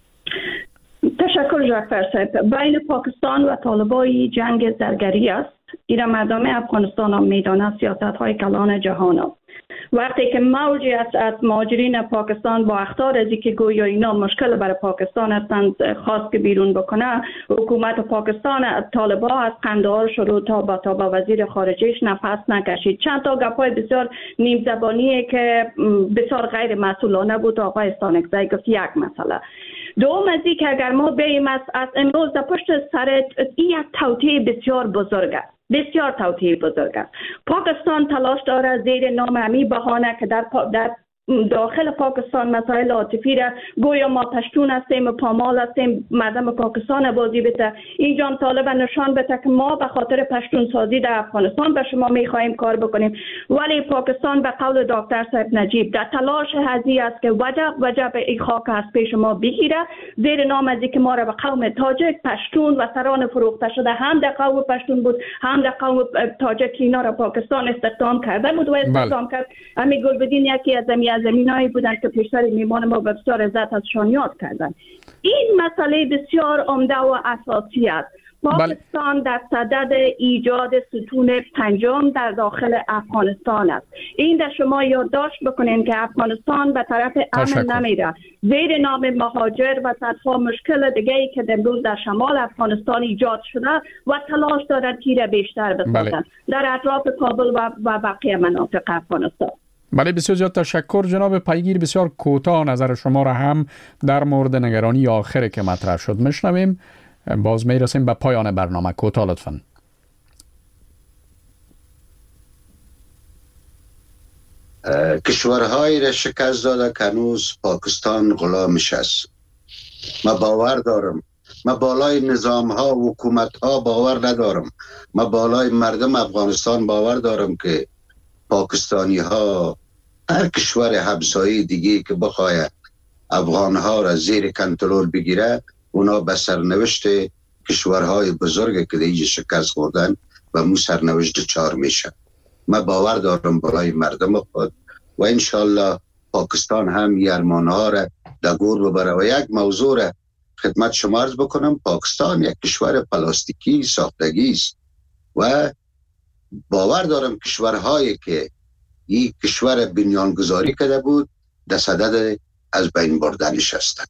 تشکر جعفر صاحب. بین پاکستان و طالبان جنگ زرگری است. ایران مردم افغانستان هم میدانه سیاست های کلان جهان است. وقتی که موجی است از مهاجرین پاکستان با اخطار از که گویا اینا مشکل برای پاکستان هستند خواست که بیرون بکنه، حکومت پاکستان طالبان از قندهار شروع تا با وزیر خارجهش نفس نکشید. چند تا گپای بسیار نیم زبانیه که بسیار غیر مسئولانه بود. آقای استانکزی گفت یک مسئله. دوم از این که اگر ما بیم از امروز در پشت سر این یک توطئه بسیار بزرگ است. بسیار توطئه بزرگ است. پاکستان تلاش داره زیر نام همی بهانه که در داخل پاکستان مسائل عاطفی را گویا ما پشتون هستیم و پامال هستیم مردم پاکستان بازی بده. اینجا طالب نشان بده که ما به خاطر پشتون سازی در افغانستان به شما میخواهیم کار بکنیم. ولی پاکستان به قول دکتر صاحب نجیب در تلاش هزی است که وجب این خاک از پیش ما بگیره زیر نام از که ما را به قوم تاجک پشتون و سران فروخته شده هم در قوم پشتون بود هم در قوم تاجک اینا را پاکستان استخدام کرده بود و استخدام کرد. همین گلبدین یکی از زمینایی بودن که پیشتر میمان ما بسیار عزت ازشان یاد کردن. این مسئله بسیار عمده و اساسی است. پاکستان در صدد ایجاد ستون پنجم در داخل افغانستان است. این در شما یادداشت بکنین که افغانستان به طرف امن نمیره. زیر نام مهاجر و صدها مشکل دیگه‌ای که امروز در شمال افغانستان ایجاد شده و تلاش دارد تیر بیشتر بسازند در اطراف کابل و بقیه مناطق افغانستان. بله بسیار زیاد تشکر جناب پیگیر. بسیار کوتاه نظر شما را هم در مورد نگرانی آخری که مطرح شد میشنویم. باز میرسیم به پایان برنامه. کوتاه لطفاً. کشورهای را شکست داده که هنوز پاکستان غلامش است. ما باور دارم، ما بالای نظام ها و حکومت ها باور ندارم، ما بالای مردم افغانستان باور دارم که پاکستانی ها هر کشور همسایه دیگه که بخواید افغان ها را زیر کنترل بگیره اونا به سرنوشت کشورهای بزرگ که دیگه شکست خوردن و مو سرنوشت چار میشه. من باور دارم بالای مردم خود و انشالله پاکستان هم یرمان ها را در گور ببره. و یک موضوع را خدمت شما عرض بکنم، پاکستان یک کشور پلاستیکی ساختگی است و باور دارم کشورهایی که این کشور بنیانگذاری کرده بود در صدد از بین بردنش هستند.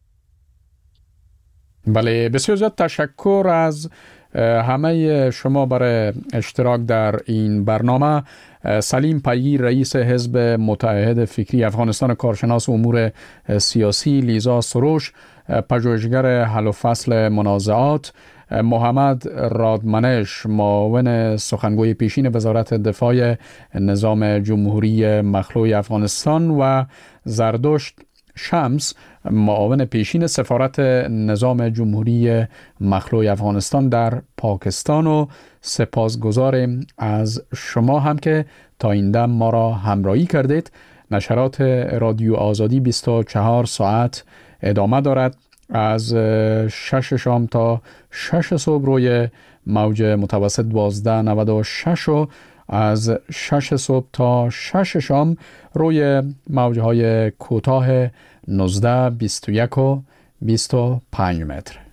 بله بسیار زیاد تشکر از همه شما برای اشتراک در این برنامه. سلیم پیگیر رئیس حزب متحد فکری افغانستان، کارشناس امور سیاسی، لیزا سروش پژوهشگر حل و فصل منازعات، محمد رادمنش معاون سخنگوی پیشین وزارت دفاع نظام جمهوری مخلوع افغانستان و زردشت شمس معاون پیشین سفارت نظام جمهوری مخلوع افغانستان در پاکستان و سپاسگزاریم از شما هم که تا این دم ما را همراهی کردید. نشرات رادیو آزادی 24 ساعت ادامه دارد از 6 شام تا 6 صبح روی موج متوسط 1296 و از 6 صبح تا 6 شام روی موجهای کوتاه 19 21 و 25 متر.